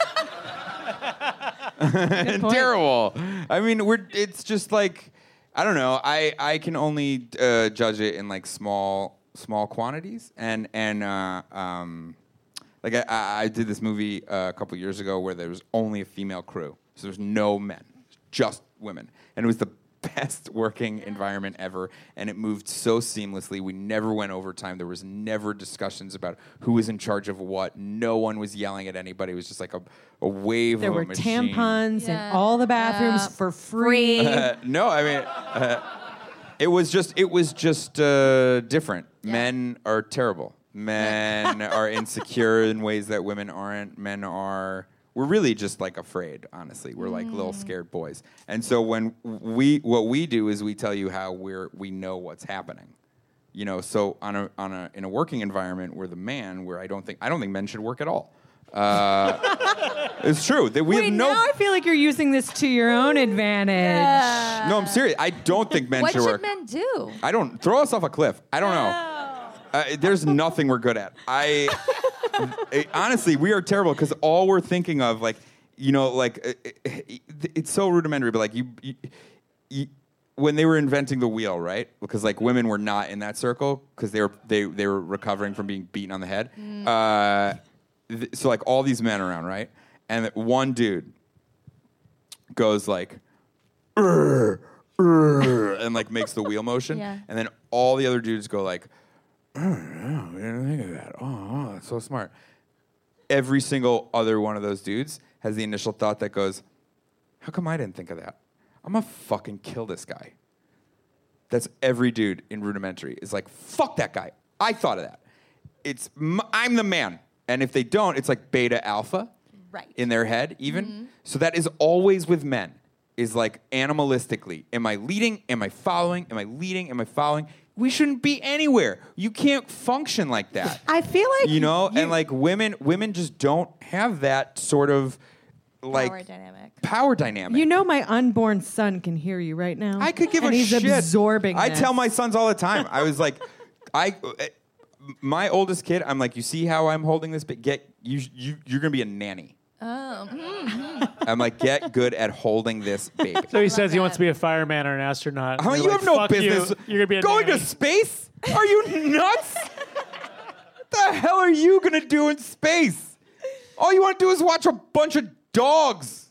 point. Terrible. I mean, we're. It's just like I don't know. I I can only uh, judge it in like small small quantities, and and uh, um, like I, I I did this movie uh, a couple years ago where there was only a female crew, so there's no men, just women, and it was the best working environment ever, and it moved so seamlessly. We never went overtime. There was never discussions about who was in charge of what. No one was yelling at anybody. It was just like a, a wave there of were a machine. tampons Yeah. in all the bathrooms Yeah. for free. Free. Uh, no, I mean, uh, it was just it was just uh, different. Yeah. Men are terrible. Men are insecure in ways that women aren't. Men are. We're really just like afraid, honestly. We're like little scared boys. And so when we, what we do is we tell you how we're, we know what's happening. You know, so on a, on a, in a working environment where the man, where I don't think, I don't think men should work at all. Uh, it's true. That we Wait, have no. now I feel like you're using this to your own advantage. No, I'm serious. I don't think men What should should work. men do? I don't throw us off a cliff. I don't know. Uh, there's nothing we're good at. I it- honestly, we are terrible because all we're thinking of, like, you know, like it, it, it's so rudimentary. But like you, you, you, when they were inventing the wheel, right? Because like women were not in that circle because they were they they were recovering from being beaten on the head. Uh, th- so like all these men around, right? And one dude goes like, "Urgh, urgh," and like makes the wheel motion, Yeah. and then all the other dudes go like, "Oh, no, we didn't think of that. Oh, oh, that's so smart." Every single other one of those dudes has the initial thought that goes, "How come I didn't think of that? I'm gonna fucking kill this guy." That's every dude in Rudimentary is like, "Fuck that guy. I thought of that. It's m- I'm the man." And if they don't, it's like beta alpha Right. in their head even. So that is always with men, is like animalistically. Am I leading? Am I following? Am I leading? Am I following? We shouldn't be anywhere. You can't function like that. I feel like You know, you- and like women women just don't have that sort of like Power dynamic. power dynamic. You know, my unborn son can hear you right now. I could give and a he's shit. absorbing. I this. tell my sons all the time. I was like, I, my oldest kid. I'm like, you see how I'm holding this? But get you, you, you're gonna be a nanny. Oh. I'm like, get good at holding this baby. So he says he that. wants to be a fireman or an astronaut. How You're you like, have no "Fuck business You. You're gonna be a going nanny." to space? Are you nuts? What the hell are you gonna do in space? All you want to do is watch a bunch of dogs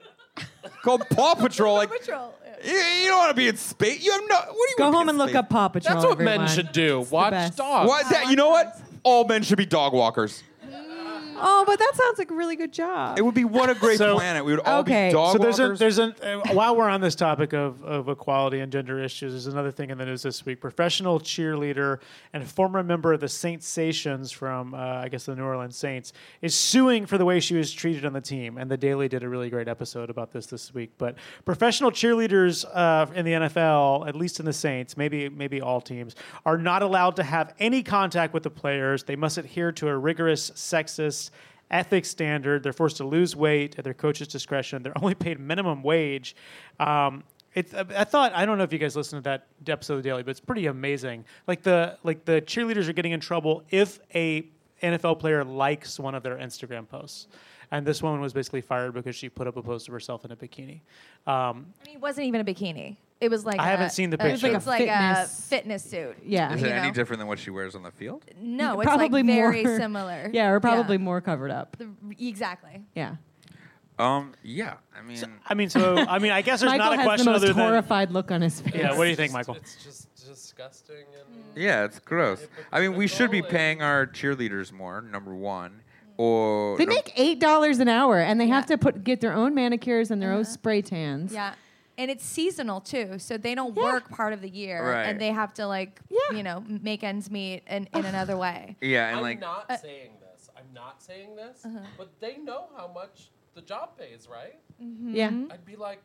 called Paw Patrol. Like, Patrol. you, you don't want to be in space. You have no. What do you Go wanna be home in and look space? up Paw Patrol. That's what men everyone. should do. It's the Watch best. dogs. What? That, you know what? All men should be dog walkers. Oh, but that sounds like a really good job. It would be what a great So- planet. We would all Okay. be dog So there's a, walkers. there's a uh, while we're on this topic of, of equality and gender issues, there's another thing in the news this week. Professional cheerleader and former member of the Saint Sations from uh, I guess the New Orleans Saints is suing for the way she was treated on the team. And the Daily did a really great episode about this this week. But professional cheerleaders uh, in the N F L, at least in the Saints, maybe maybe all teams, are not allowed to have any contact with the players. They must adhere to a rigorous sexist ethics standard. They're forced to lose weight at their coach's discretion. They're only paid minimum wage. Um, it's, I thought, I don't know if you guys listened to that episode of the Daily, but it's pretty amazing. Like the like the cheerleaders are getting in trouble if a N F L player likes one of their Instagram posts. And this woman was basically fired because she put up a post of herself in a bikini. Um, I mean, it wasn't even a bikini. It was like I a- haven't seen the a- picture. It's like a Fitness- fitness suit. Yeah. Is you it any know? different than what she wears on the field? No, it's Probably like very more- similar. Yeah, or probably Yeah. more covered up. The- exactly. Yeah. Um. Yeah. I mean. I mean, so I mean, I guess there's Michael not a has question the most other than. horrified look on his face. Yeah, what do you think, Michael? It's just disgusting and yeah, it's gross. I mean, we should be paying our cheerleaders more. Number one, or They make eight dollars an hour, and they have Yeah. to put get their own manicures and their own spray tans. Yeah. And it's seasonal too, so they don't Yeah. work part of the year, Right. and they have to like, Yeah. you know, m- make ends meet in, in another way. yeah, and I'm like not uh, saying this. I'm not saying this, Uh-huh. but they know how much the job pays, right? Yeah. I'd be like,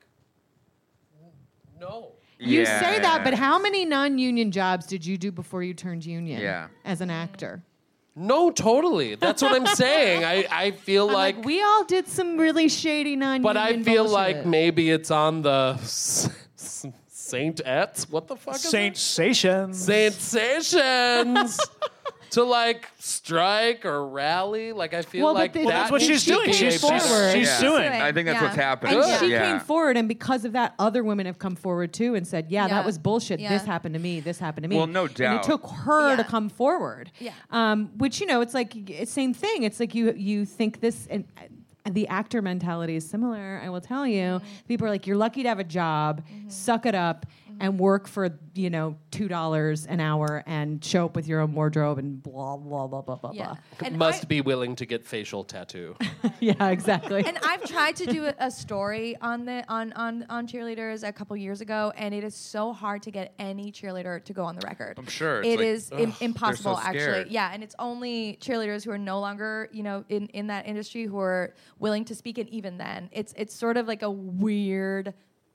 "N- no. You yeah, say that, but how many non-union jobs did you do before you turned union? Yeah. As an actor. No, totally. That's what I'm saying. I, I feel I'm like, like, we all did some really shady non-union but I feel bullshit. like maybe it's on the s- s- Saint Ets. What the fuck is Saint it? Sations. Saint Sations. To like strike or rally, like I feel Well, but like the- that. That's what She she's doing. came She's, she's, forward. she's Yeah. suing. I think that's Yeah. what's happening. And Good. she yeah. came forward, and because of that, other women have come forward too and said, "Yeah, Yeah. that was bullshit. Yeah. This happened to me. This happened to me." Well, no And doubt. it took her to Yeah. come forward. Yeah. Um, which you know, it's like it's same thing. It's like you you think this and. and the actor mentality is similar. I will tell you, Mm-hmm. people are like, "You're lucky to have a job. Suck it up and work for you know two dollars an hour and show up with your own wardrobe and blah blah blah blah blah Yeah. blah." And must I- be willing to get facial tattoo. Yeah, exactly. And I've tried to do a, a story on the on, on on cheerleaders a couple years ago, and it is so hard to get any cheerleader to go on the record. I'm sure. It's It like, is ugh, im- they're so impossible, scared. actually. Yeah, and it's only cheerleaders who are no longer, you know, in, in that industry who are willing to speak. And even then, it's it's sort of like a weird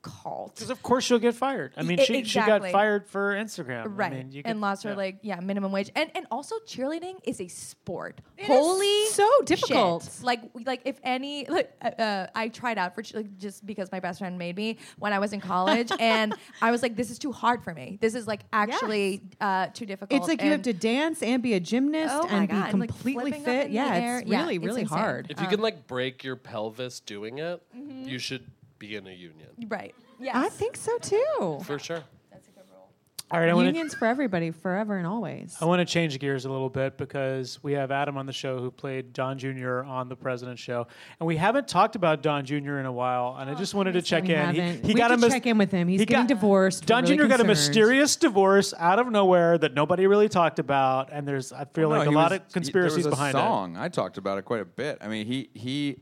cult. Because of course she'll get fired. I mean, E- she she got exactly. fired for Instagram. Right, I mean, you and could- lost her yeah. like yeah minimum wage, and and also cheerleading is a sport. is Holy so difficult. shit. Like like if any like uh, uh, I tried out for che- like, just because my best friend made me when I was in college, and I was like, this is too hard for me. This is like actually uh, too difficult. It's like you have and- to dance and be a gymnast Oh my and God, be and, like, completely flipping up fit. in the Yeah, air. it's Yeah, really, it's really insane. hard. If you can like break your pelvis doing it, Mm-hmm. you should be in a union right. Yes. I think so too. for sure. That's a good rule. All right, I want to Unions for everybody, forever and always. I want to change gears a little bit because we have Adam on the show who played Don Junior on the President Show, and we haven't talked about Don Junior in a while. And I just wanted to check We in. He, haven't. he We got have a to mys- check in with him. He's he getting got- divorced. We're Don really Junior got a concerned. mysterious divorce out of nowhere that nobody really talked about, and there's I feel Well, no, like a he lot was- of conspiracies he, there was behind a song. I talked about it quite a bit. I mean, he he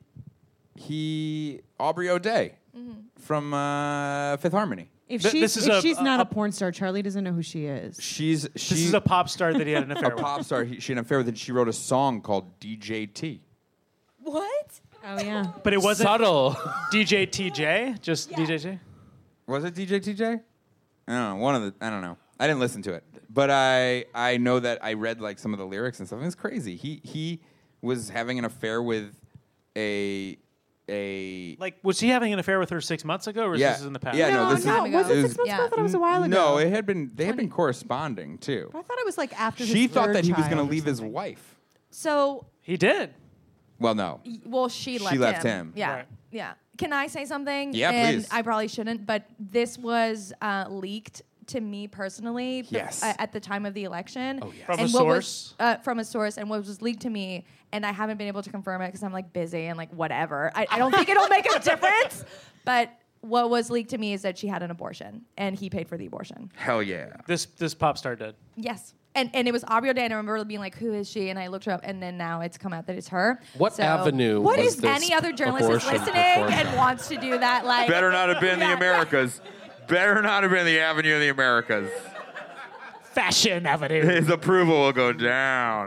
he Aubrey O'Day from uh, Fifth Harmony. If Th- she's, this is if a- she's not a- a, porn star, Charlie doesn't know who she is. She's it. she, This is a pop star that he had an affair a with. pop star. He, she had an affair with, and she wrote a song called D J T. What? Oh yeah. But it wasn't Subtle. D J T J, just Yeah. D J T. Was it D J T J? I don't know. One of the. I don't know. I didn't listen to it, but I I know that I read like some of the lyrics and stuff. And it's crazy. He he was having an affair with a a Like, was he having an affair with her six months ago, or is Yeah. this in the past? Yeah, no, no, this is- no. Was it it was- six months yeah. ago? I thought it was a while ago. no. It had been they had been corresponding too. I thought it was like after. She his thought third that he was going child to or leave his something. wife. So He did. Well, no. y- well, she left. She left him. him. Yeah. Right. Yeah. Can I say something? Yeah, and please. I probably shouldn't, but this was uh, leaked to me personally bef- Yes. uh, at the time of the election. Oh, yes. From and a what was- source? uh, from a source, and what was leaked to me, and I haven't been able to confirm it because I'm like busy and like whatever. I, I don't think it'll make a difference, but what was leaked to me is that she had an abortion and he paid for the abortion. Hell yeah. This this pop star did. Yes. And, and it was Aubrey O'Day, and I remember being like, who is she? And I looked her up, and then now it's come out that it's her. What So- avenue What was is this any other journalist is abortion listening performed and on? wants to do that? Like, Better not have been the Yeah. Americas. Better not have been the Avenue of the Americas. Fashion Avenue. His approval will go down.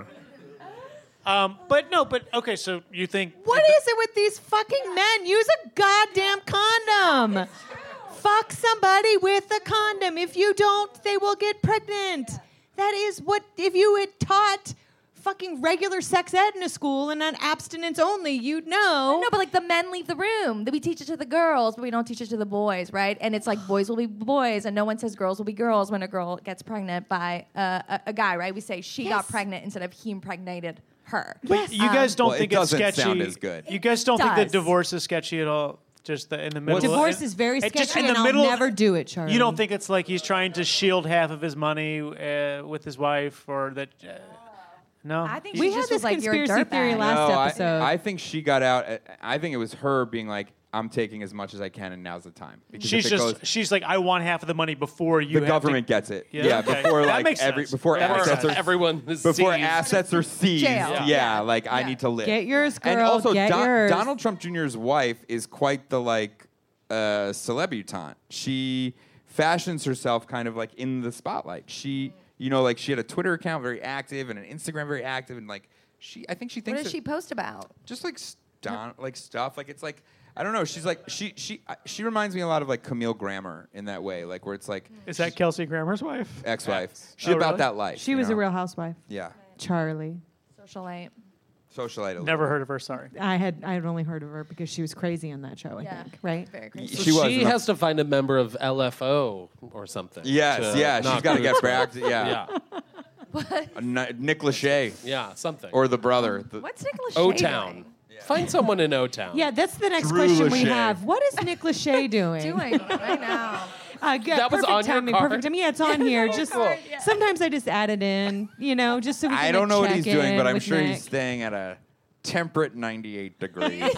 um, but no, but okay. So you think What is it with these fucking men? Use a goddamn condom. Fuck somebody with a condom. If you don't, they will get pregnant. That is what, if you had taught fucking regular sex ed in a school and not abstinence only, you'd know. no, but like the men leave the room. We teach it to the girls, but we don't teach it to the boys, right? And it's like boys will be boys, and no one says girls will be girls when a girl gets pregnant by uh, a, a guy, right? We say she got Yes. pregnant instead of he impregnated her. Yes. you guys don't Well, it think it's doesn't sketchy? sound as good. You guys don't think that does. divorce is sketchy at all? Just the, in the middle. Divorce in- is very it sketchy, just in the and I'll middle- never do it, Charlie. You don't think it's like he's trying to shield half of his money uh, with his wife, or that? Uh, no. I think We she had just this was like, you're a conspiracy theory dirtbag. last no, episode. I, I think she got out. I think it was her being like, I'm taking as much as I can, and now's the time. Because she's if it just. goes- she's like, I want half of the money before you. the have to- government gets it. Yeah, Yeah, okay. before That like makes every sense. before That makes assets sense. are Everyone is before seized. assets are seized. Jail. Yeah, Yeah. like I Yeah. need to live. Get yours, And girl, also, get Don- yours. Donald Trump Junior's wife is quite the like uh, celebutante. She fashions herself kind of like in the spotlight. She, you know, like she had a Twitter account very active and an Instagram very active, and like she, I think she What thinks does that- she post about? just like st- like stuff. Like it's like I don't know. She's like she she I- she reminds me a lot of like Camille Grammer in that way. Like where it's like Is that Kelsey Grammer's wife? ex-wife. She's Oh, about really? that life. She you was a know? real housewife. Yeah. Charlie. Socialite. Socialite. a little Never bit. heard of her. Sorry. I had I had only heard of her because she was crazy on that show, I Yeah. think. Right? Very Y- crazy. She was. She and has to find a member of L F O or something. Yes, to yeah. She's knock got to get boots back. with. To, yeah. Yeah, A Ni- Nick Lachey yeah, something. or the brother. The, What's Nicholas O Shea Town. doing? Find someone in O Town. Yeah, that's the next Drew question we Lachey. have. What is Nick Lachey doing? Doing right now. Uh, yeah, That was perfect on your timing, card? perfect timing. Yeah, it's on here. Just card, yeah. sometimes I just add it in, you know, just so we can. I don't like, know what check he's doing, in but I'm with sure Nick. he's staying at a temperate ninety-eight degrees.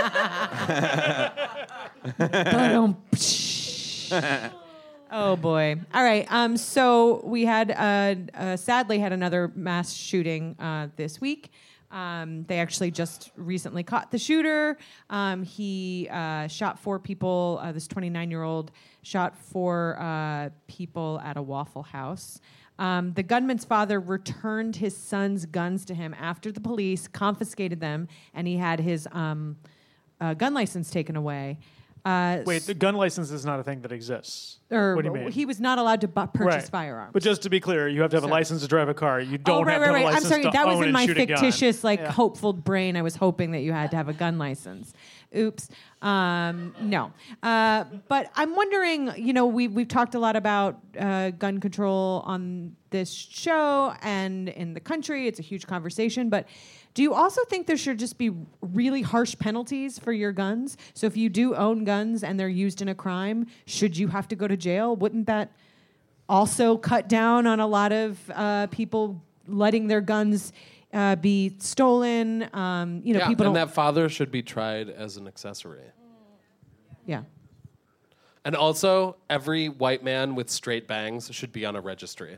Ba-dum, oh boy! All right. Um. So we had uh, uh sadly had another mass shooting uh, this week. Um, they actually just recently caught the shooter. Um, he uh, shot four people. Uh, this twenty-nine-year-old shot four uh, people at a Waffle House. Um, the gunman's father returned his son's guns to him after the police confiscated them, and he had his um, uh, gun license taken away. Uh, Wait, the gun license is not a thing that exists. or what do you mean? he was not allowed to bu- purchase Right. firearms. But just to be clear, you have to have a So- license to drive a car. You don't oh, right, have right, to have right. a I'm license sorry. to That was own in and my shoot a gun. fictitious, like, Yeah. hopeful brain. I was hoping that you had to have a gun license. Oops. Um, no. Uh, but I'm wondering, you know, we, we've talked a lot about uh, gun control on this show and in the country. It's a huge conversation. But do you also think there should just be really harsh penalties for your guns? So if you do own guns and they're used in a crime, should you have to go to jail? Wouldn't that also cut down on a lot of uh, people letting their guns uh, be stolen? Um, you know, Yeah, people and don't. that father should be tried as an accessory. yeah. And also, every white man with straight bangs should be on a registry.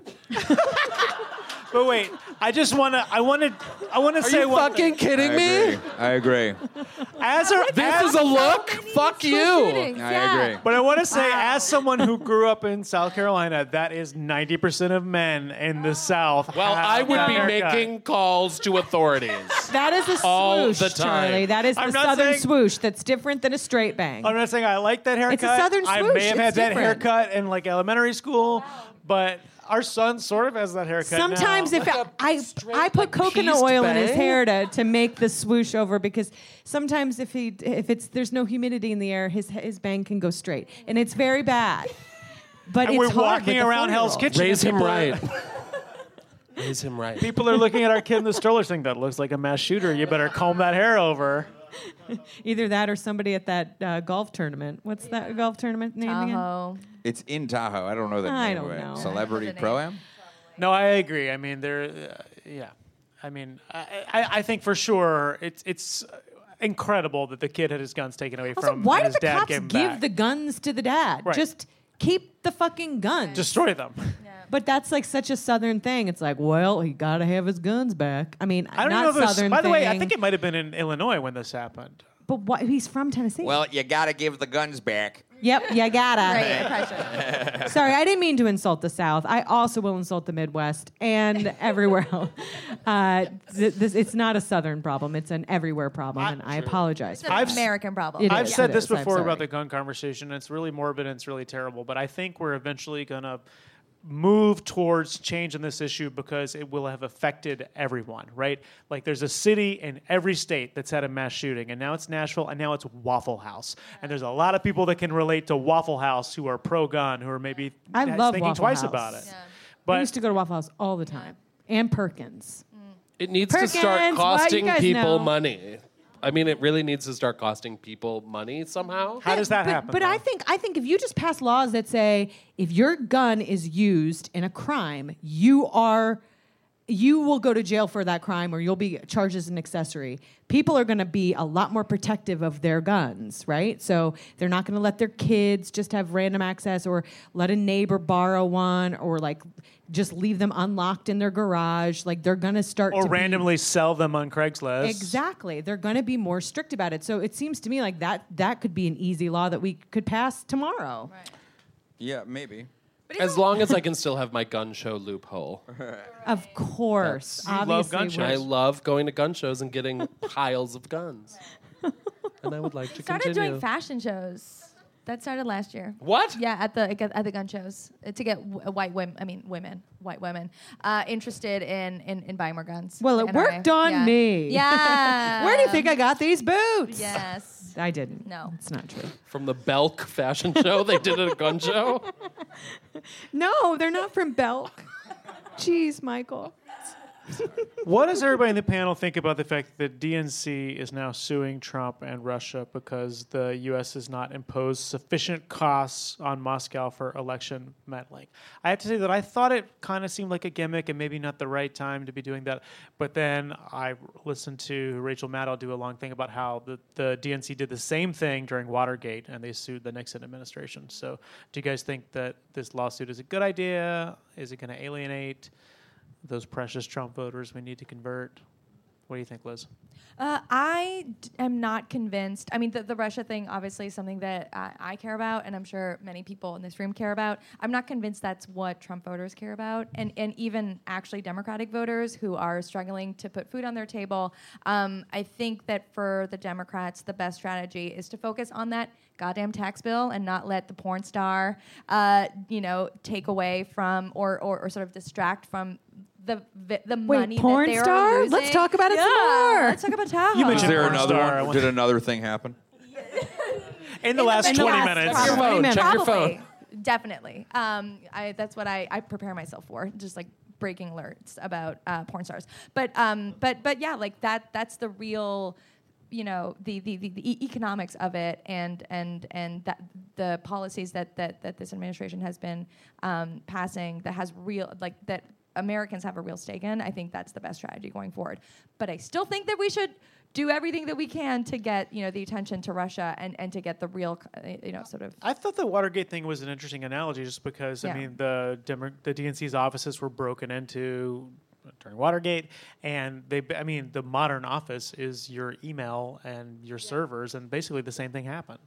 But wait, I just want to. I want to. I want to Are say you one fucking thing. kidding I me? agree. I agree. As a, This as, is a look? many Fuck school you. shootings, I yeah. agree. But I want to say, as someone who grew up in South Carolina, that is ninety percent of men in the South. Well, have I would that be haircut. making calls to authorities. That is a All swoosh, the time. Charlie. That is the I'm not southern saying- swoosh. That's different than a straight bang. I'm not saying I like that haircut. It's a southern I swoosh. may have It's had that different. haircut in like elementary school, but our son sort of has that haircut Sometimes now. if Like I, a I, straight, I put like, coconut pieced oil in his bang? hair to, to make the swoosh over because sometimes if he if it's there's no humidity in the air, his his bang can go straight and it's very bad. But and it's we're hard walking with the around Hell's four-year-old. Kitchen. Raise and him people right. Are, Raise him right. people are looking at our kid in the stroller saying, that looks like a mass shooter. You better comb that hair over. Either that or somebody at that uh, golf tournament. What's that golf tournament name again? Tahoe. It's in Tahoe. I don't know the I name don't of it. know. Celebrity I don't know the name. Pro-Am? No, I agree. I mean, there, uh, yeah. I mean, I, I, I think for sure it's it's incredible that the kid had his guns taken away Also, from why and did his the dad cops gave him give back. the guns to the dad? Right. Just keep the fucking guns. Destroy them. But that's like such a southern thing. It's like, well, he got to have his guns back. I mean, I don't not know if it was, southern by the way, I thing, think it might have been in Illinois when this happened. But what, he's from Tennessee. Well, you gotta give the guns back. yep, you gotta. Great impression. Sorry, I didn't mean to insult the South. I also will insult the Midwest and everywhere else. Uh, th- this, it's not a Southern problem. It's an everywhere problem, I- and I apologize. It's for an I've- American problem. It I've is, said it this is. I'm before about sorry. the gun conversation. It's really morbid and it's really terrible, but I think we're eventually going to move towards change in this issue because it will have affected everyone, right? Like there's a city in every state that's had a mass shooting, and now it's Nashville, and now it's Waffle House. And there's a lot of people that can relate to Waffle House who are pro-gun, who are maybe I love thinking Waffle twice House. about it. Yeah. I But used to go to Waffle House all the time. And Perkins. It needs to start Perkins, what? You costing guys people know. money. I mean, it really needs to start costing people money somehow. how does that but, happen? But though? I think I think if you just pass laws that say if your gun is used in a crime, you are you will go to jail for that crime or you'll be charged as an accessory. People are going to be a lot more protective of their guns, right? So they're not going to let their kids just have random access or let a neighbor borrow one or like just leave them unlocked in their garage. Like they're going to start or to be- randomly sell them on Craigslist. Exactly. They're going to be more strict about it. So it seems to me like that that could be an easy law that we could pass tomorrow. Right. Yeah, maybe. But As isn't- long as I can still have my gun show loophole. Of course. You love Obviously. gun we- shows. I love going to gun shows and getting piles of guns. And I would like to started continue. doing fashion shows. That started last year. What? Yeah, at the at the gun shows uh, to get w- white women. I mean, women, white women, uh, interested in, in in buying more guns. Well, Like it N R A. worked on Yeah. me. Yeah. Where do you think I got these boots? Yes. I didn't. No. It's not true. From the Belk fashion show they did at a gun show? No, they're not from Belk. Jeez, Michael. What does everybody in the panel think about the fact that D N C is now suing Trump and Russia because the U S has not imposed sufficient costs on Moscow for election meddling? I have to say that I thought it kind of seemed like a gimmick and maybe not the right time to be doing that. But then I listened to Rachel Maddow do a long thing about how the, the D N C did the same thing during Watergate and they sued the Nixon administration. So do you guys think that this lawsuit is a good idea? Is it going to alienate those precious Trump voters we need to convert? What do you think, Liz? Uh, I d- am not convinced. I mean, the, the Russia thing obviously is something that I, I care about, and I'm sure many people in this room care about. I'm not convinced that's what Trump voters care about, and and even actually Democratic voters who are struggling to put food on their table. Um, I think that for the Democrats, the best strategy is to focus on that goddamn tax bill and not let the porn star, uh, you know, take away from or, or or sort of distract from the vi- the Wait, money porn that they're star? losing. Let's talk about it yeah, some more. Let's talk about Tahoe. You Is mentioned there porn another star. I one? want- Did another thing happen? In the last in the twenty last minutes. Check your phone. minutes. Check your Probably, phone. definitely. Um, I, that's what I, I prepare myself for, just like breaking alerts about uh, porn stars. But um, but but yeah, like that. That's the real, you know, the the, the, the e- economics of it, and and and that the policies that that that this administration has been um, passing that has real like that. Americans have a real stake in. I think that's the best strategy going forward. But I still think that we should do everything that we can to get, you know, the attention to Russia and, and to get the real, uh, you know, sort of. I thought the Watergate thing was an interesting analogy, just because Yeah. I mean the Demo- the D N C's offices were broken into during Watergate, and they I mean the modern office is your email and your servers, and basically the same thing happened.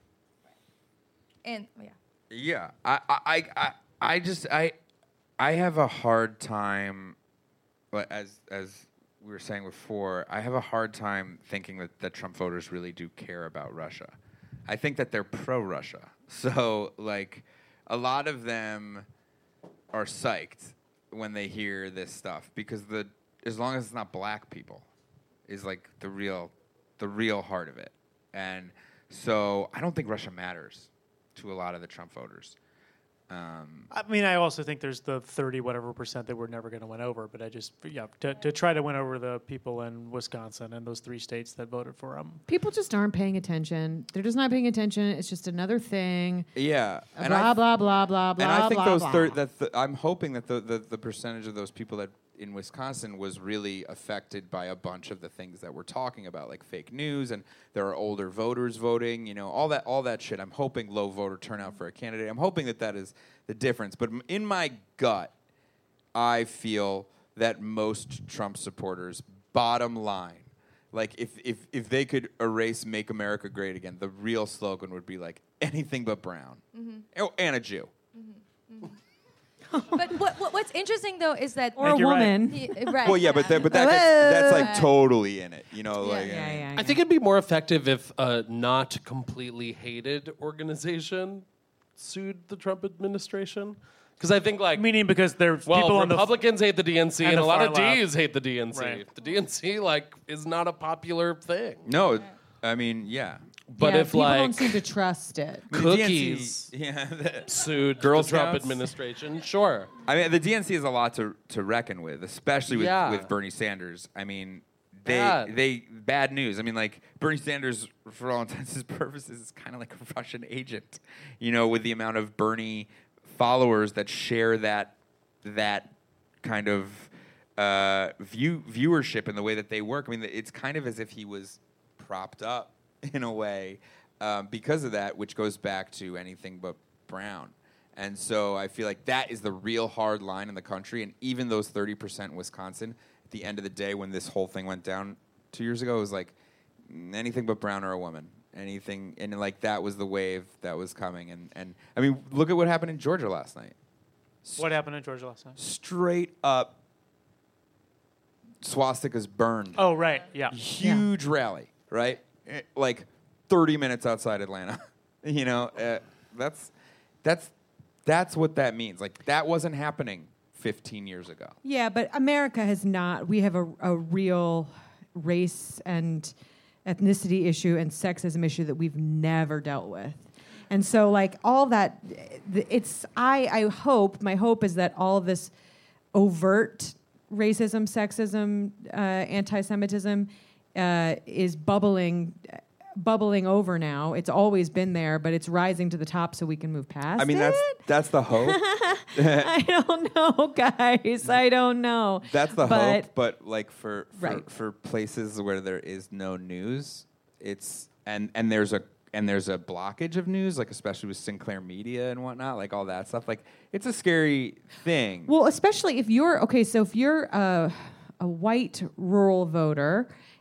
And yeah. Yeah, I, I, I, I just, I, I have a hard time, but as as we were saying before, I have a hard time thinking that, that Trump voters really do care about Russia. I think that they're pro-Russia. So, like, a lot of them are psyched when they hear this stuff because the as long as it's not black people is like the real the real heart of it. And so I don't think Russia matters to a lot of the Trump voters. Um, I mean, I also think there's the thirty whatever percent that we're never going to win over, but I just, yeah, to, to try to win over the people in Wisconsin and those three states that voted for him. People just aren't paying attention. They're just not paying attention. It's just another thing. yeah. Blah, And I, blah, blah, blah, blah, and I think blah, those blah. thir- that the, I'm hoping that the, the, the percentage of those people that in Wisconsin was really affected by a bunch of the things that we're talking about, like fake news, and there are older voters voting, you know, all that all that shit. I'm hoping low voter turnout for a candidate. I'm hoping that that is the difference. But m- in my gut, I feel that most Trump supporters, bottom line, like if if if they could erase "Make America Great Again," the real slogan would be like anything but brown. Oh, and a Jew. But what, what what's interesting though is that Or a Think you're right. woman. Y- right. Well, yeah, but that, but that gets, that's like totally in it, you know. Yeah. Like, Yeah, I mean, yeah, I think it'd be more effective if a not completely hated organization sued the Trump administration. Because I think, like, Meaning because there's well, people on the Republicans hate the D N C, and and, the a lot far of left. Ds hate the D N C. Right. The D N C, like, is not a popular thing. No, I mean, yeah. But Yeah, if, people like, don't seem to trust it. I mean, the D N Cookies. C, yeah. the- sued Girl the Trump Scouts. administration, sure. I mean, the D N C has a lot to to reckon with, especially with, Yeah. with Bernie Sanders. I mean, they Bad. they bad news. I mean, like Bernie Sanders, for all intents and purposes, is kind of like a Russian agent. You know, with the amount of Bernie followers that share that that kind of uh, view viewership in the way that they work. I mean, it's kind of as if he was propped up in a way um, because of that, which goes back to anything but brown. And so I feel like that is the real hard line in the country. And even those thirty percent in Wisconsin, at the end of the day, when this whole thing went down two years ago, it was like mm, anything but brown or a woman. Anything, and like that was the wave that was coming. And, and I mean, look at what happened in Georgia last night. What happened in Georgia last night? Straight up swastikas burned. Oh, right, yeah. Huge rally, right? Eh, Like thirty minutes outside Atlanta. you know, uh, that's that's that's what that means. Like that wasn't happening fifteen years ago. Yeah, but America has not. We have a, a real race and ethnicity issue and sexism issue that we've never dealt with. And so, like, all that, it's, I, I hope, my hope is that all of this overt racism, sexism, uh, anti-Semitism uh, is bubbling bubbling over now. It's always been there, but it's rising to the top so we can move past I mean, it. that's that's the hope. I don't know, guys. I don't know. That's the But- hope. But like for for, Right. for places where there is no news, it's and and there's a and there's a blockage of news, like especially with Sinclair Media and whatnot, like all that stuff. Like it's a scary thing. Well, especially if you're okay. So if you're a, a white rural voter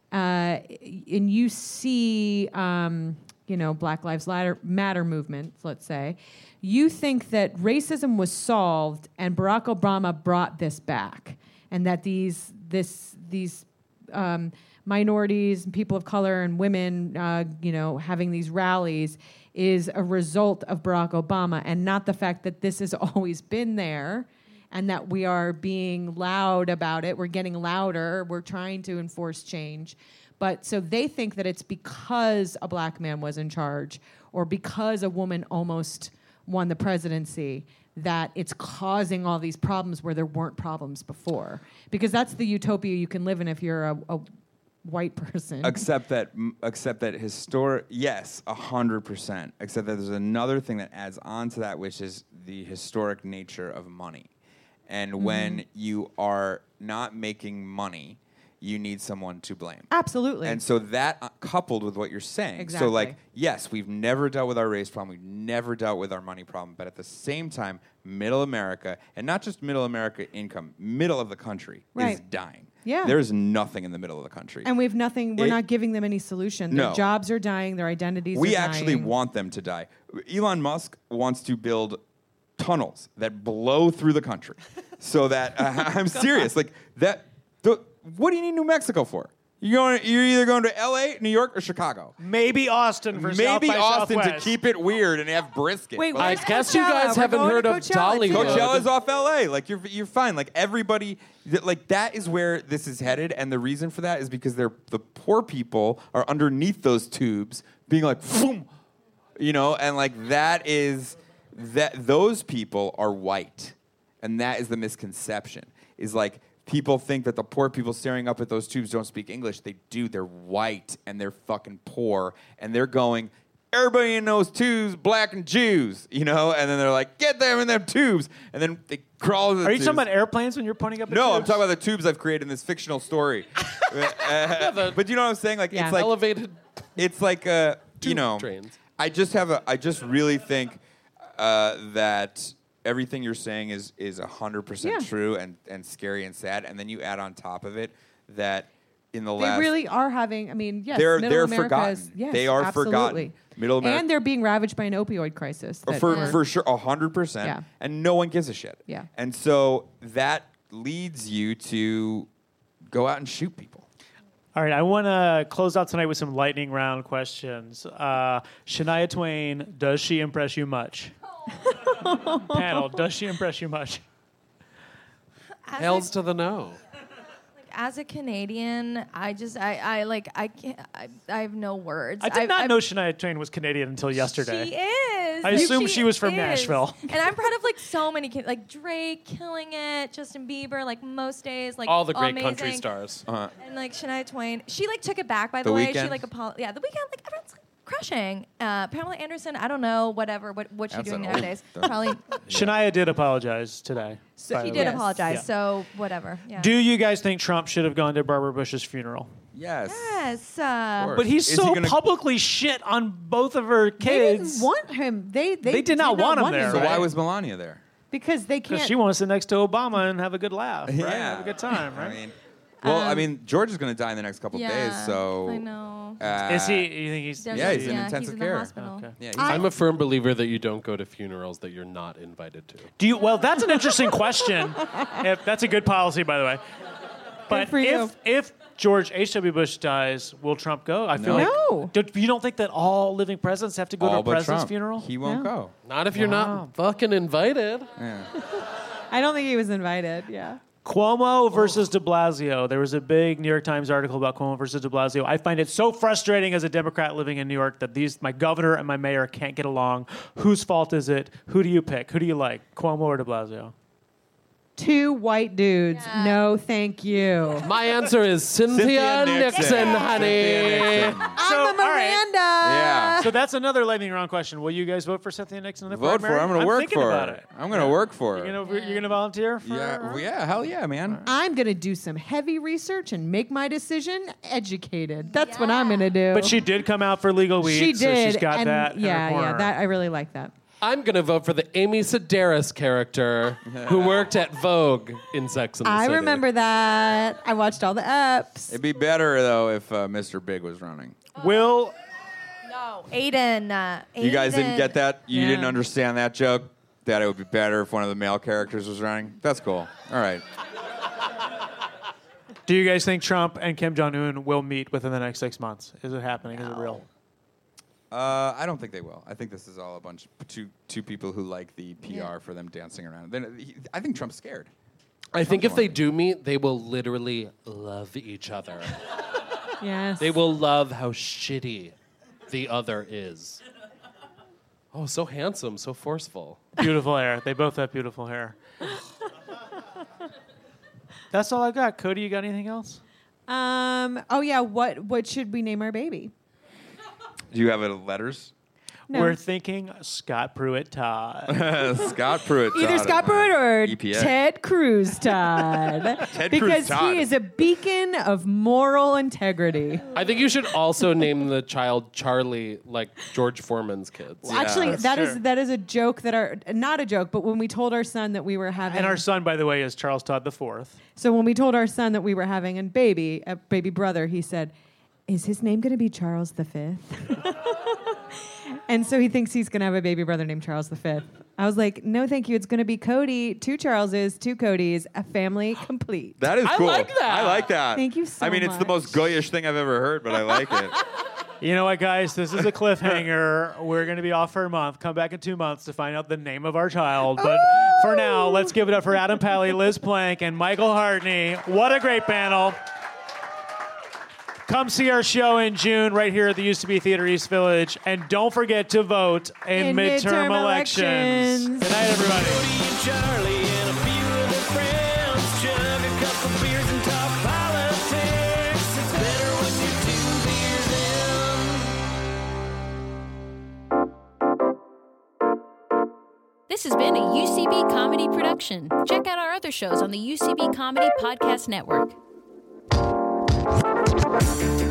uh, and you see, um, you know, Black Lives Matter, Matter movement, let's say, you think that racism was solved and Barack Obama brought this back, and that these this these um, minorities and people of color and women, uh, you know, having these rallies is a result of Barack Obama, and not the fact that this has always been there, and that we are being loud about it. We're getting louder. We're trying to enforce change. But so they think that it's because a black man was in charge, or because a woman almost won the presidency, that it's causing all these problems where there weren't problems before. Because that's the utopia you can live in if you're a, a white person. Except that, except that historic, yes, a hundred percent. Except that there's another thing that adds on to that, which is the historic nature of money. And mm-hmm. when you are not making money, you need someone to blame. Absolutely. And so that uh, coupled with what you're saying. Exactly. So like, yes, we've never dealt with our race problem. We've never dealt with our money problem. But at the same time, middle America, and not just middle America income, middle of the country right. is dying. Yeah. There's nothing in the middle of the country. And we have nothing, we're It- not giving them any solution. Their No. jobs are dying, their identities we are actually dying. want them to die. Elon Musk wants to build tunnels that blow through the country, so that uh, I'm serious. Like that. The, what do you need New Mexico for? You're going. You're either going to L A, New York, or Chicago. Maybe Austin for South Maybe by Austin to Southwest. keep it weird and have brisket. Wait, but- I where's guess you Coachella? guys We're haven't going heard to of Coachella, too. Dollywood. Coachella's off L A. Like you're you're fine. Like everybody, th- like that is where this is headed, and the reason for that is because they're the poor people are underneath those tubes, being like, boom, you know, and like that is that those people are white, and that is the misconception. Is like people think that the poor people staring up at those tubes don't speak English. They do. They're white and they're fucking poor, and they're going. Everybody in those tubes, black and Jews, you know, and then they're like, get them in them tubes, and then they crawl. To the Are you tubes. talking about airplanes when you're pointing up? At No, I'm tubes? talking about the tubes I've created in this fictional story. Uh, the- but you know what I'm saying? Like Yeah. it's like Elevated. it's like uh, you Tube know. trains. I just have a. I just really think uh, that everything you're saying is is hundred percent Yeah. true and and scary and sad. And then you add on top of it that in the They last really are having, I mean, yes, They're- middle they're America forgotten. is, yes, They are absolutely. forgotten. Middle America- And they're being ravaged by an opioid crisis. that- for yeah. for sure a hundred percent, Yeah. and no one gives a shit. Yeah. And so that leads you to go out and shoot people. All right, I want to close out tonight with some lightning round questions. Uh, Shania Twain, does she impress you much? Panel, does she impress you much? As Hells a, to the no. as a Canadian, I just I, I like I can't I, I have no words. I did I, not I, know Shania Twain was Canadian until yesterday. She is. I assumed she was from is. Nashville. And I'm proud of like so many kids, like Drake killing it, Justin Bieber, like most days, like All the great amazing. country stars. Uh-huh. And like Shania Twain, she like took it back. By the, The way, she Weeknd? like apo- yeah, the weekend like everyone's like, crushing. Uh, Pamela Anderson, I don't know, whatever, what what's she That's doing an old- nowadays? Probably Shania did apologize today. So- by she the did way. apologize. Yeah. So whatever. Yeah. Do you guys think Trump should have gone to Barbara Bush's funeral? Yes. yes. Uh, course. But he's Is so he gonna- publicly shit on both of her They kids. didn't want him. They they, They did not want him there, So right? why was Melania there? Because they Because can't. she wants to sit next to Obama and have a good laugh, right? Yeah. Have a good time, right? I mean, well, I Um, mean, George is going to die in the next couple yeah, days, so I know. Uh, Is he? You think he's? There's yeah, a- he's in yeah, intensive he's in care. The hospital. Okay. Yeah, he's I- I'm a firm believer that you don't go to funerals that you're not invited to. Do you? Well, that's an interesting question. If, that's a good policy, by the way. But for if you. if George H W. Bush dies, will Trump go? I feel No. like No. Don't, you don't think that all living presidents have to go to all a but president's Trump. funeral? He won't Yeah. go. Not if you're Wow. not fucking invited. Yeah. I don't think he was invited. Yeah. Cuomo versus De Blasio. There was a big New York Times article about Cuomo versus De Blasio. I find it so frustrating as a Democrat living in New York that these my governor and my mayor can't get along. Whose fault is it? Who do you pick? Who do you like? Cuomo or De Blasio? Two white dudes. Yeah. No, thank you. My answer is Cynthia, Cynthia Nixon. Nixon, honey. Cynthia Nixon. I'm a all right. Miranda. Yeah. So that's another lightning round question. Will you guys vote for Cynthia Nixon in the Vote for her. primary? I'm going to work thinking for about her. it. I'm going to work for her. You're gonna you're gonna volunteer for yeah, her? well, yeah, hell yeah, man. I'm gonna do some heavy research and make my decision educated. That's what I'm gonna do. But she did come out for legal weed, she so did. she's got and that. in her yeah, yeah. corner. That I really like that. I'm going to vote for the Amy Sedaris character who worked at Vogue in Sex and the I City. remember that. I watched all the eps. It'd be better though if uh, Mister Big was running. Will No, Aiden. Uh, You guys didn't Aiden- get that? You Yeah. didn't understand that joke? That it would be better if one of the male characters was running? That's cool. All right. do you guys think Trump and Kim Jong Un will meet within the next six months? Is it happening? Is it real? Uh, I don't think they will. I think this is all a bunch of two two people who like the P R for them dancing around. Then he, I think Trump's scared. I think if Trump's they one. do meet, they will literally love each other. Yes. They will love how shitty the other is. Oh, so handsome, so forceful. Beautiful hair. They both have beautiful hair. That's all I got. Cody, you got anything else? Um. Oh yeah. What What should we name our baby? Do you have it in letters? No. We're thinking Scott Pruitt Todd. Scott Pruitt. Either Todd Scott is my Pruitt or E P A. Ted Cruz Todd. Ted Cruz because Todd. he is a beacon of moral integrity. I think you should also name the child Charlie, like George Foreman's kids. Yeah. Actually, That's that is true. that is a joke that our not a joke, but when we told our son that we were having And our son, by the way, is Charles Todd the Fourth. so when we told our son that we were having a baby, a baby brother, he said, "Is his name going to be Charles the Fifth?" And so he thinks he's going to have a baby brother named Charles the Fifth. I was like, "No, thank you. It's going to be Cody, two Charleses, two Codys, a family complete." That is I cool. like that. I like that. Thank you so I mean, it's the much. most goyish thing I've ever heard, but I like it. You know what, guys? This is a cliffhanger. We're going to be off for a month. Come back in two months to find out the name of our child. But for now, let's give it up for Adam Pally, Liz Plank, and Michael Hartney. What a great panel. Come see our show in June right here at the Used to Be Theater East Village. And don't forget to vote in, In midterm, midterm elections. elections. Good night, everybody. Cody and Charlie and a few of their friends chug a couple beers and talk politics. It's better when you're two beers in. This has been a U C B Comedy production. Check out our other shows on the U C B Comedy Podcast Network.